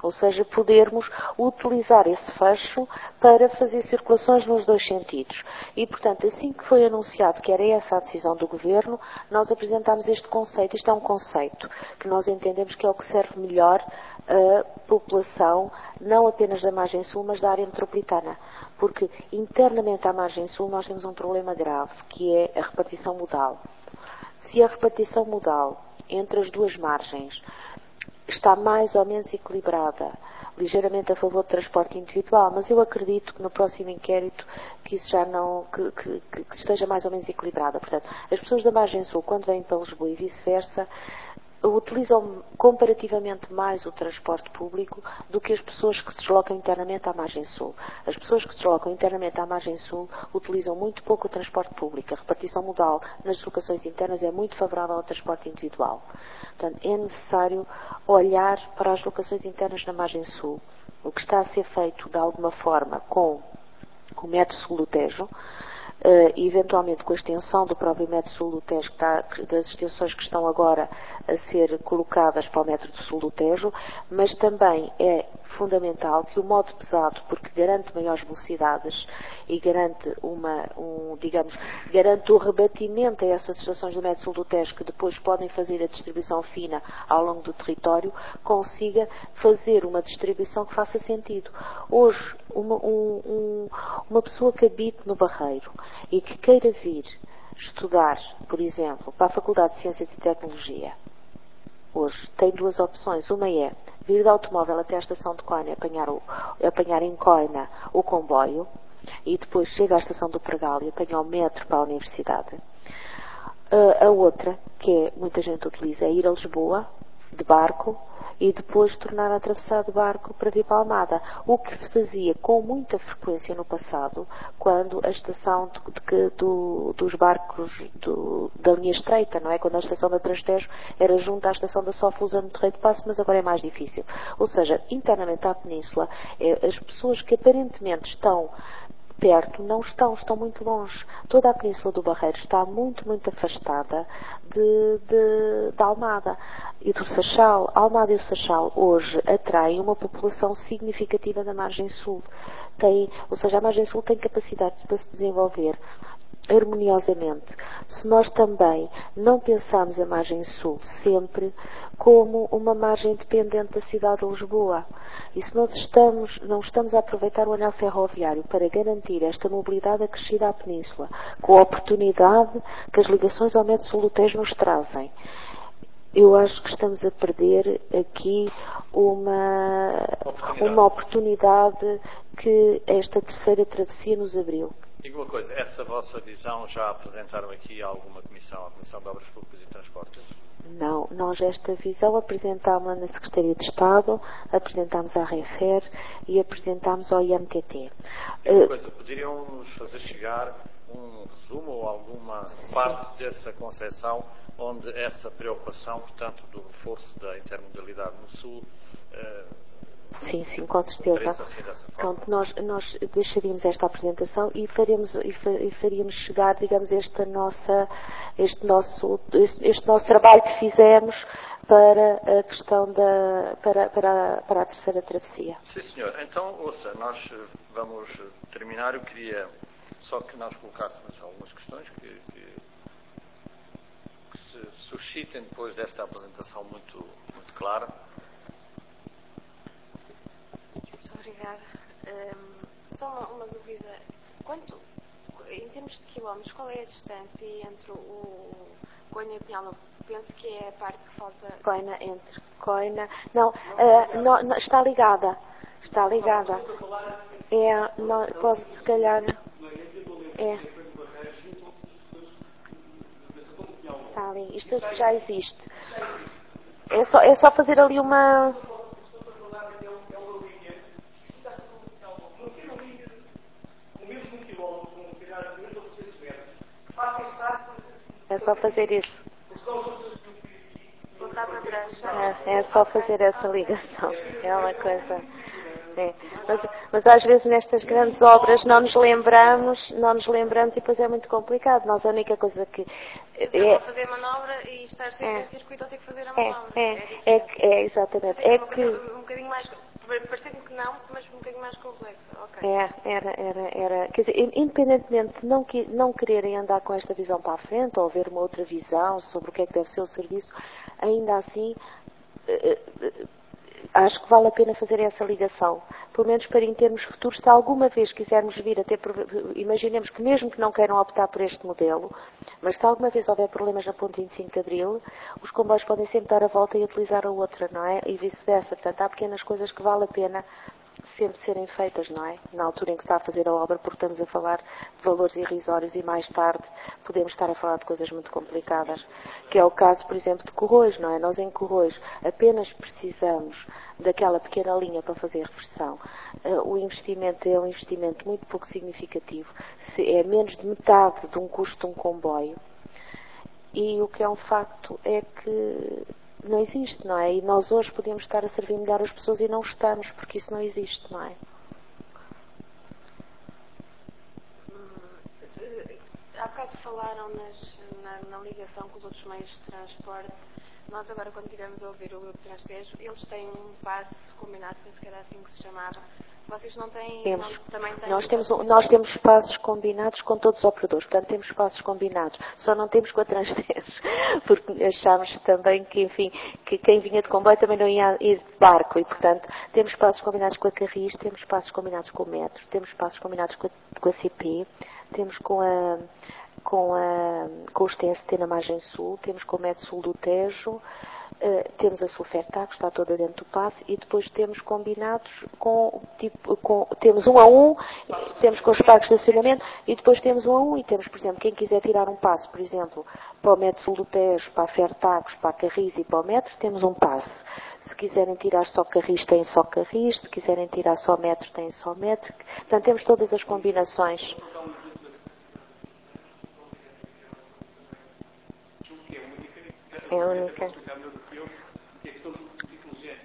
Ou seja, podermos utilizar esse fecho para fazer circulações nos dois sentidos. E, portanto, assim que foi anunciado que era essa a decisão do Governo, nós apresentámos este conceito. Isto é um conceito que nós entendemos que é o que serve melhor a população, não apenas da margem sul, mas da área metropolitana. Porque internamente à margem sul nós temos um problema grave, que é a repartição modal. Se a repartição modal entre as duas margens está mais ou menos equilibrada, ligeiramente a favor do transporte individual, mas eu acredito que no próximo inquérito que isso já não, que, que, que esteja mais ou menos equilibrada. Portanto, as pessoas da margem sul, quando vêm para Lisboa e vice-versa, utilizam comparativamente mais o transporte público do que as pessoas que se deslocam internamente à margem sul. As pessoas que se deslocam internamente à margem sul utilizam muito pouco o transporte público. A repartição modal nas deslocações internas é muito favorável ao transporte individual. Portanto, é necessário olhar para as locações internas na margem sul. O que está a ser feito, de alguma forma, com o metro sul do Tejo, Uh, e eventualmente com a extensão do próprio metro sul do Tejo, que está, das extensões que estão agora a ser colocadas para o metro do sul do Tejo, mas também é fundamental que o modo pesado, porque garante maiores velocidades e garante uma, um, digamos, garante o rebatimento a essas estações do metro sul do Tejo, que depois podem fazer a distribuição fina ao longo do território, consiga fazer uma distribuição que faça sentido. Hoje, uma, um, um, uma pessoa que habite no Barreiro e que queira vir estudar, por exemplo, para a Faculdade de Ciências e Tecnologia, hoje tem duas opções. Uma é vir de automóvel até à estação de Coina, apanhar, o, apanhar em Coina o comboio, e depois chega à estação do Pregal e apanha o metro para a universidade. Uh, a outra, que é, muita gente utiliza, é ir a Lisboa, de barco, e depois tornar a atravessar de barco para vir para Almada. O que se fazia com muita frequência no passado, quando a estação de, de, do, dos barcos do, da linha estreita, não é? Quando a estação da Transtejo era junto à estação da Soflusa no Terreiro de Paço, mas agora é mais difícil. Ou seja, internamente à Península, é, as pessoas que aparentemente estão perto, não estão, estão muito longe. Toda a Península do Barreiro está muito, muito afastada de, de, de Almada e do Seixal. Almada e o Seixal hoje atraem uma população significativa da margem sul. Tem, ou seja, a margem sul tem capacidade para se desenvolver harmoniosamente, se nós também não pensarmos a margem sul sempre como uma margem dependente da cidade de Lisboa. E se nós estamos, não estamos a aproveitar o anel ferroviário para garantir esta mobilidade acrescida à Península, com a oportunidade que as ligações ao metro sul do Tejo nos trazem, eu acho que estamos a perder aqui uma oportunidade, uma oportunidade que esta terceira travessia nos abriu. Diga uma coisa, essa vossa visão já apresentaram aqui a alguma comissão, a Comissão de Obras Públicas e Transportes? Não, nós esta visão apresentámos-la na Secretaria de Estado, apresentámos à REFER e apresentámos ao I M T T. Diga uma coisa, poderiam-nos fazer chegar um resumo ou alguma Sim. parte dessa concepção onde essa preocupação, portanto, do reforço da intermodalidade no Sul eh, Sim, sim, com certeza. Assim Pronto, nós, nós deixaríamos esta apresentação e, faremos, e faríamos chegar, digamos, esta nossa, este nosso, este, este nosso trabalho que fizemos para a questão da, para, para, a, para a terceira travessia. Sim, senhor. Então, ouça, nós vamos terminar. Eu queria só que nós colocássemos algumas questões que, que, que se suscitem depois desta apresentação muito, muito clara. Obrigada. Um, só uma, uma dúvida. Quanto, em termos de quilómetros, qual é a distância entre o Coina e Pinhal? Penso que é a parte que falta. Coina, entre Coina. Não, uh, não, não, está ligada. Está ligada. É, não, posso se calhar. É. Está ali. Isto já existe. É só, é só fazer ali uma. É só fazer isso. Voltar para trás. É, é só fazer essa ligação. É uma coisa. É. Mas, mas às vezes nestas grandes obras não nos lembramos, não nos lembramos e depois é muito complicado. Nós a única coisa que é fazer manobra e estar sempre é, em circuito ou ter que fazer a manobra. É, é, é, é exatamente. É, é que um bocadinho mais parecendo que não, mas um bocadinho mais complexa. Okay. É, era, era, era. Quer dizer, independentemente de não, que, não quererem andar com esta visão para a frente ou haver uma outra visão sobre o que é que deve ser o serviço, ainda assim, eh, eh, acho que vale a pena fazer essa ligação. Pelo menos para em termos futuros, se alguma vez quisermos vir a ter, imaginemos que mesmo que não queiram optar por este modelo, mas se alguma vez houver problemas na ponte vinte e cinco de Abril, os comboios podem sempre dar a volta e utilizar a outra, não é? E vice-versa. Portanto, há pequenas coisas que vale a pena sempre serem feitas, não é? Na altura em que está a fazer a obra, porque estamos a falar de valores irrisórios e mais tarde podemos estar a falar de coisas muito complicadas. Que é o caso, por exemplo, de Corroios, não é? Nós em Corroios apenas precisamos daquela pequena linha para fazer reversão. Uh, o investimento é um investimento muito pouco significativo. Se é menos de metade de um custo de um comboio. E o que é um facto é que não existe, não é? E nós hoje podemos estar a servir melhor as pessoas e não estamos, porque isso não existe, não é? Hum, há bocado falaram nas, na, na ligação com os outros meios de transporte. Nós agora, quando estivemos a ouvir o grupo Transtejo, eles têm um passe combinado, penso que era assim que se chamava. Vocês não têm? Temos. Não, também têm? Nós temos, nós temos passos combinados com todos os operadores, portanto temos passos combinados, só não temos com a Transtejo, porque achámos também que, enfim, que quem vinha de comboio também não ia ir de barco e, portanto, temos passos combinados com a Carris, temos passos combinados com o Metro, temos passos combinados com a, com a C P, temos com a com, a, com os T S T na margem sul, temos com o Metro Sul do Tejo, Uh, temos a Sulfertac, que está toda dentro do passe, e depois temos combinados com, tipo, com, temos um a um, temos com os pagos de estacionamento, e depois temos um a um, e temos, por exemplo, quem quiser tirar um passe, por exemplo, para o Metro Sul do Tejo, para a Fertagos, para a Carris e para o Metro, temos um passe. Se quiserem tirar só Carris, têm só Carris, se quiserem tirar só Metro, têm só Metro. Portanto, temos todas as combinações. É a única. Que a questão do ciclo género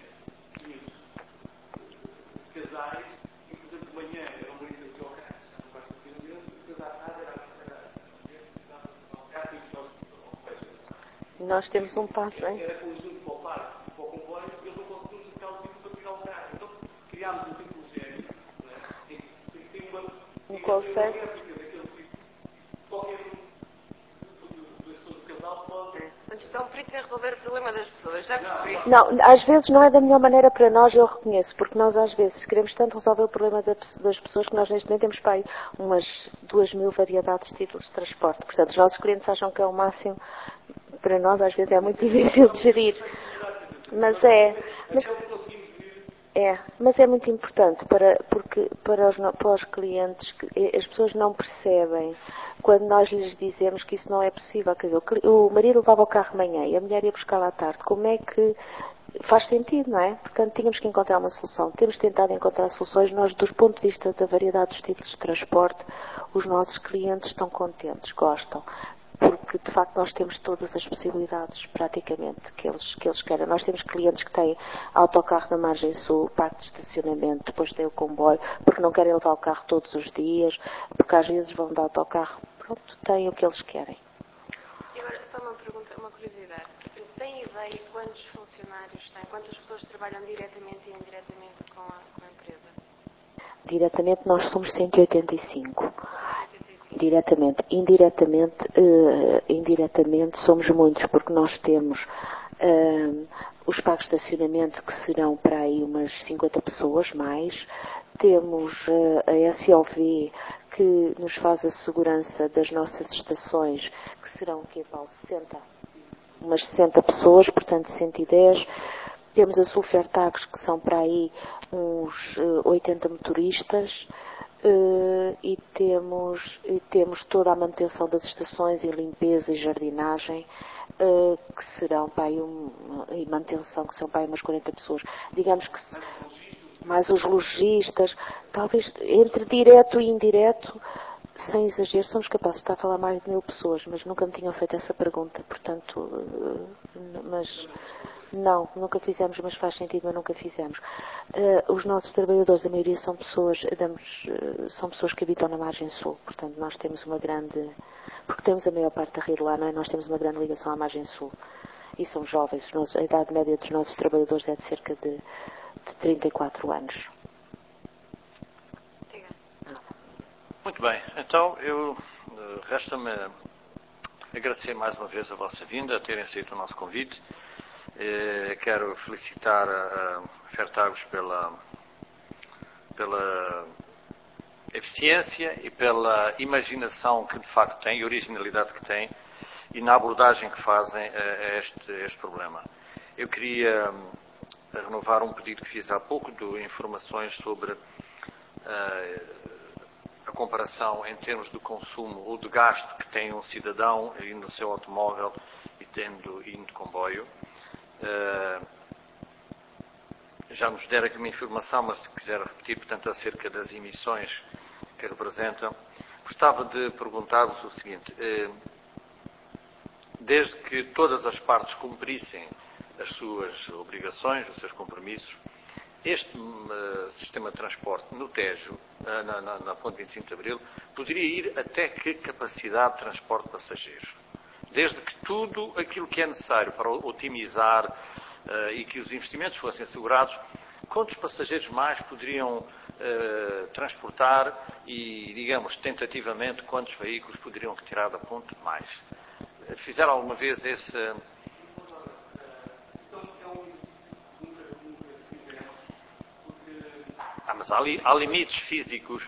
e os casais, e por exemplo de manhã eram bonitas de autocarros, não basta ser um grande, e depois à tarde era a carro e os jogos. Nós temos um passo, hein? Era conjunto para o parque e para o comboio, e eles não conseguiam ficar o tipo para tirar o carro. Então criámos um ciclo género, em que tem uma. Um conceito. Qualquer pessoa do casal pode. Estão peritos em resolver o problema das pessoas, já percebi. Não, às vezes não é da melhor maneira para nós, eu reconheço, porque nós às vezes queremos tanto resolver o problema das pessoas que nós neste momento temos para aí umas duas mil variedades de títulos de transporte. Portanto, os nossos clientes acham que é o máximo, para nós às vezes é muito difícil de gerir. Mas é, mas, é, mas é muito importante para, porque, para, os, para os clientes, que as pessoas não percebem quando nós lhes dizemos que isso não é possível. Quer dizer, o marido levava o carro de manhã e a mulher ia buscar lá à tarde. Como é que faz sentido, não é? Portanto, tínhamos que encontrar uma solução. Temos tentado encontrar soluções. Nós, do ponto de vista da variedade dos títulos de transporte, os nossos clientes estão contentes, gostam. Porque, de facto, nós temos todas as possibilidades, praticamente, que eles, que eles querem. Nós temos clientes que têm autocarro na margem sul, parque de estacionamento, depois têm o comboio, porque não querem levar o carro todos os dias, porque às vezes vão de autocarro. Pronto, têm o que eles querem. E agora, só uma pergunta, uma curiosidade. Tem ideia de quantos funcionários têm? Quantas pessoas trabalham diretamente e indiretamente com a, com a empresa? Diretamente nós somos cento e oitenta e cinco. Diretamente. Indiretamente, uh, indiretamente somos muitos, porque nós temos uh, os pagos de estacionamento, que serão para aí umas cinquenta pessoas mais. Temos uh, a S O V, que nos faz a segurança das nossas estações, que serão o quê, Paulo? sessenta? Umas sessenta pessoas, portanto cento e dez. Temos a Sulfertax, que são para aí uns uh, oitenta motoristas. Uh, e, temos, e temos toda a manutenção das estações e limpeza e jardinagem, uh, que serão para aí um, e manutenção, que são para aí umas quarenta pessoas. Digamos que se, mais os lojistas, talvez entre direto e indireto, sem exagero, somos capazes de estar a falar mais de mil pessoas, mas nunca me tinham feito essa pergunta, portanto, uh, mas não, nunca fizemos, mas faz sentido, mas nunca fizemos. Uh, os nossos trabalhadores, a maioria são pessoas, damos, uh, são pessoas que habitam na margem sul, portanto nós temos uma grande, porque temos a maior parte da rede lá, não é? Nós temos uma grande ligação à margem sul, e são jovens, os nossos, a idade média dos nossos trabalhadores é de cerca de de trinta e quatro anos. Muito bem, então eu resta-me agradecer mais uma vez a vossa vinda, a terem aceito o nosso convite. Quero felicitar a Fertagos pela, pela eficiência e pela imaginação que de facto tem e originalidade que tem e na abordagem que fazem a este, a este problema. Eu queria renovar um pedido que fiz há pouco de informações sobre uh, a comparação em termos de consumo ou de gasto que tem um cidadão indo no seu automóvel e tendo indo de comboio. Uh, já nos deram aqui uma informação, mas se quiser repetir, portanto, acerca das emissões que representam, gostava de perguntar-vos o seguinte: uh, desde que todas as partes cumprissem as suas obrigações, os seus compromissos, este uh, sistema de transporte no Tejo, uh, na, na, na ponte vinte e cinco de Abril, poderia ir até que capacidade de transporte de passageiros? Desde que tudo aquilo que é necessário para otimizar uh, e que os investimentos fossem assegurados, quantos passageiros mais poderiam uh, transportar e, digamos, tentativamente, quantos veículos poderiam retirar da ponte mais? Fizeram alguma vez esse... Ah, mas há, li, há limites físicos.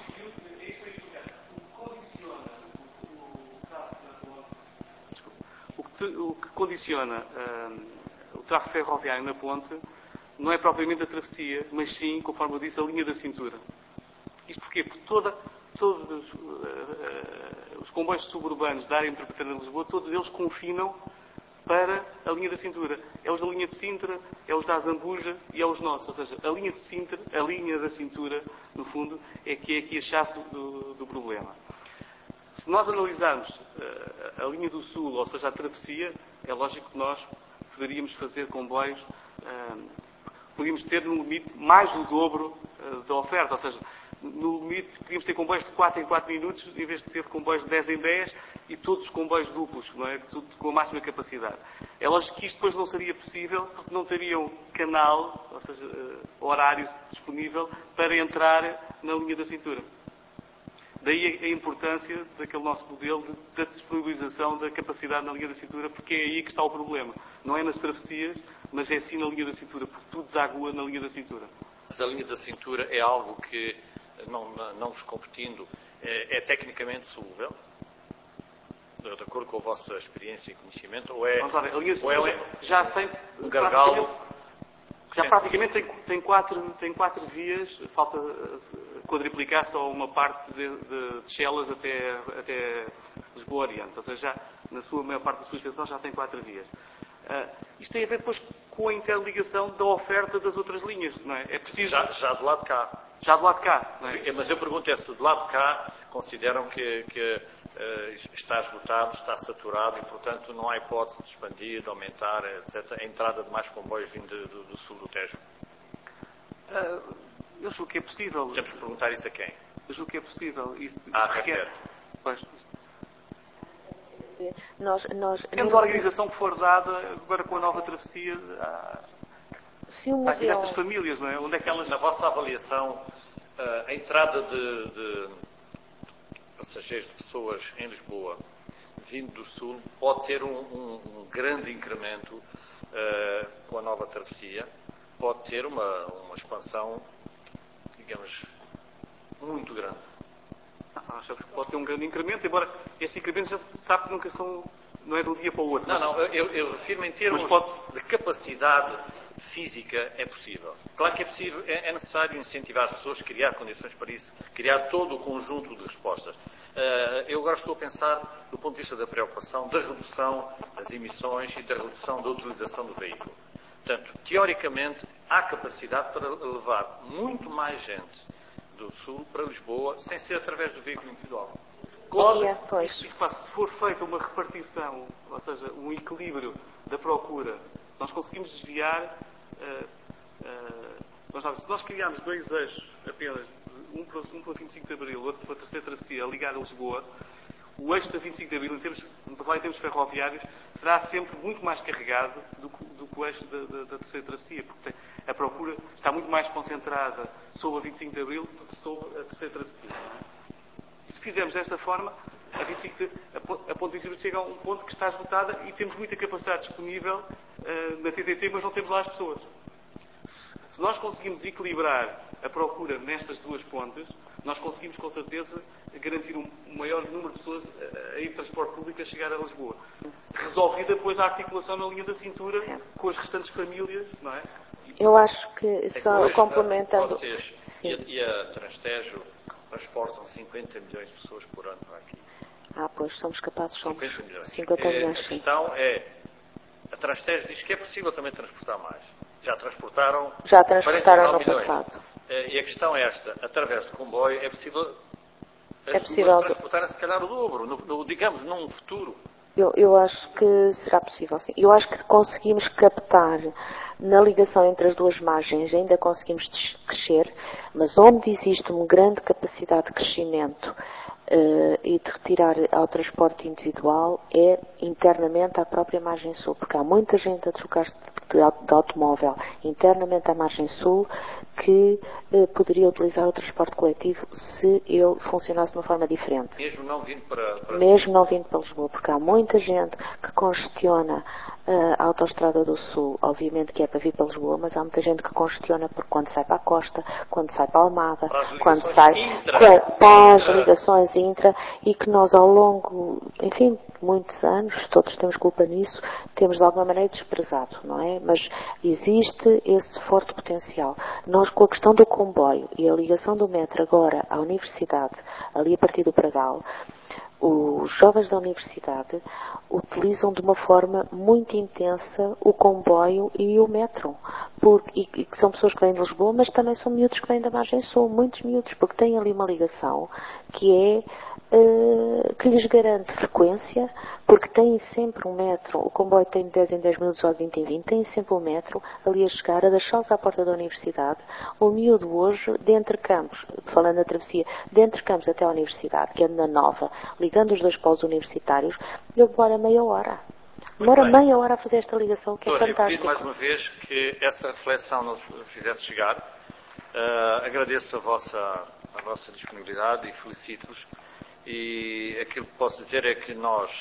O que, te, o que condiciona uh, o tráfego ferroviário na ponte não é propriamente a travessia, mas sim, conforme eu disse, a linha da cintura. Isto porquê? Porque toda, todos uh, uh, os comboios suburbanos da área metropolitana de Lisboa, todos eles confinam para a linha da cintura. É os da linha de Sintra, é os da Azambuja e é os nossos. Ou seja, a linha de Sintra, a linha da cintura, no fundo, é que é aqui a chave do, do, do problema. Se nós analisarmos uh, a linha do Sul, ou seja, a travessia, é lógico que nós poderíamos fazer comboios, uh, podíamos ter no limite mais do dobro uh, da oferta. Ou seja, no limite podíamos ter comboios de quatro em quatro minutos, em vez de ter comboios de dez em dez e todos os comboios duplos, não é? Tudo com a máxima capacidade. É lógico que isto depois não seria possível porque não teriam canal, ou seja, uh, horário disponível para entrar na linha da cintura. Daí a importância daquele nosso modelo de, da disponibilização da capacidade na linha da cintura, porque é aí que está o problema. Não é nas travessias, mas é sim na linha da cintura, porque tudo desagua na linha da cintura. Mas a linha da cintura é algo que, não, não vos competindo, é, é tecnicamente solúvel? De, de acordo com a vossa experiência e conhecimento? Ou é, Vamos lá ver, a linha de ou cintura é já tem um gargalo? Já praticamente tem, tem, quatro, tem quatro vias, falta quadriplicar só uma parte de, de, de Chelas até, até Lisboa Oriente. Ou seja, já, na sua maior parte da sua extensão já tem quatro vias. Uh, isto tem a ver depois com a interligação da oferta das outras linhas, não é? É preciso... Já, já do lado de cá. Já do lado de cá, não é? Mas eu pergunto é se do lado de cá consideram que, que uh, está esgotado, está saturado e, portanto, não há hipótese de expandir, de aumentar, etcétera, a entrada de mais comboios vindo do, do sul do Tejo? Uh, eu julgo que é possível. Temos que perguntar isso a quem? Eu julgo que é possível. Isto ah, requer... Pois. Nós, nós, Temos a organização que for dada agora com a nova travessia à, se um às diversas famílias, não é? Onde é que elas... Na vossa avaliação, a entrada de, de passageiros, de pessoas em Lisboa, vindo do Sul, pode ter um, um, um grande incremento uh, com a nova travessia, pode ter uma, uma expansão, digamos, muito grande. Achamos que pode ter um grande incremento, embora esse incremento já sabe que nunca são, não é de um dia para o outro. Não, não, eu, eu refiro-me em termos pode... de capacidade física, é possível. Claro que é possível, é, é necessário incentivar as pessoas, criar condições para isso, criar todo o conjunto de respostas. Uh, eu agora estou a pensar do ponto de vista da preocupação, da redução das emissões e da redução da utilização do veículo. Portanto, teoricamente, há capacidade para levar muito mais gente do Sul para Lisboa, sem ser através do veículo individual. Podia, pois. Se for feita uma repartição, ou seja, um equilíbrio da procura, se nós conseguimos desviar, uh, uh, nós, se nós criarmos dois eixos apenas, um para, um para vinte e cinco de Abril, outro para a terceira travessia, a ligar a Lisboa, o eixo da vinte e cinco de Abril, em termos estamos a falar em termos ferroviários, será sempre muito mais carregado do que, do que o eixo da, da, da terceira travessia, porque tem, a procura está muito mais concentrada sobre a vinte e cinco de Abril do que sobre a terceira travessia. Não é? E se fizermos desta forma, a, vinte e cinco de, a, a Ponte vinte e cinco chega a um ponto que está esgotada e temos muita capacidade disponível uh, na T T T, mas não temos lá as pessoas. Se nós conseguimos equilibrar a procura nestas duas pontes, nós conseguimos com certeza garantir um maior número de pessoas a ir de transporte público a chegar a Lisboa. Resolvida depois a articulação na linha da cintura com as restantes famílias, não é? Eu acho que, é só que hoje, complementando... Vocês e a, e a Transtejo transportam cinquenta milhões de pessoas por ano para aqui. Ah, pois, somos capazes, somos cinquenta milhões. cinquenta milhões, A sim. questão é, a Transtejo diz que é possível também transportar mais. Já transportaram... Já transportaram no milhões. passado. E a questão é esta, através de comboio é possível as É possível duas transportarem se calhar o dobro, no, no, digamos, num futuro. Eu, eu acho que será possível, sim. Eu acho que conseguimos captar na ligação entre as duas margens, ainda conseguimos crescer, mas onde existe uma grande capacidade de crescimento uh, e de retirar ao transporte individual é internamente à própria margem sul, porque há muita gente a trocar-se de, de automóvel internamente à margem sul que uh, poderia utilizar o transporte coletivo se ele funcionasse de uma forma diferente. Mesmo não vindo para... para... Mesmo não vindo para Lisboa, porque há muita gente que congestiona uh, a Autostrada do Sul, obviamente que é para vir para Lisboa, mas há muita gente que congestiona porque quando sai para a Costa, quando sai para a Almada, quando sai intra, quando, para as intra. ligações intra, e que nós ao longo, enfim, muitos anos, todos temos culpa nisso, temos de alguma maneira desprezado, não é? Mas existe esse forte potencial. Nós, com a questão do comboio e a ligação do metro agora à universidade, ali a partir do Pragal, os jovens da universidade utilizam de uma forma muito intensa o comboio e o metro. Porque, e, e que são pessoas que vêm de Lisboa, mas também são miúdos que vêm da margem sul, muitos miúdos, porque têm ali uma ligação que é Uh, que lhes garante frequência, porque têm sempre um metro, o comboio tem de dez em dez minutos ou de vinte em vinte, têm sempre um metro ali a chegar, a deixá-los à porta da universidade. O miúdo hoje, de Entre Campos, falando da travessia, de Entre Campos até à universidade, que é na Nova, ligando os dois polos universitários, ele demora meia hora. Demora meia hora a fazer esta ligação, que Doutora, é fantástico. Eu pedi mais uma vez que essa reflexão nos fizesse chegar. Uh, agradeço a vossa, a vossa disponibilidade e felicito-vos. E aquilo que posso dizer é que nós,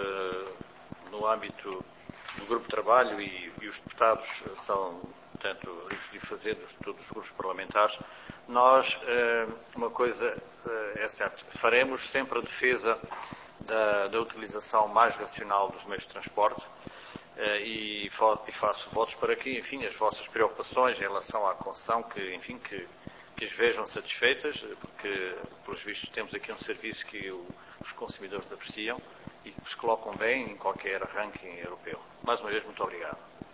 no âmbito do grupo de trabalho, e, e os deputados são, tanto livres de fazer, de todos os grupos parlamentares, nós, uma coisa é certa, faremos sempre a defesa da, da utilização mais racional dos meios de transporte e, e faço votos para que, enfim, as vossas preocupações em relação à concessão, que, enfim, que que as vejam satisfeitas, porque, pelos vistos, temos aqui um serviço que o, os consumidores apreciam e que os colocam bem em qualquer ranking europeu. Mais uma vez, muito obrigado.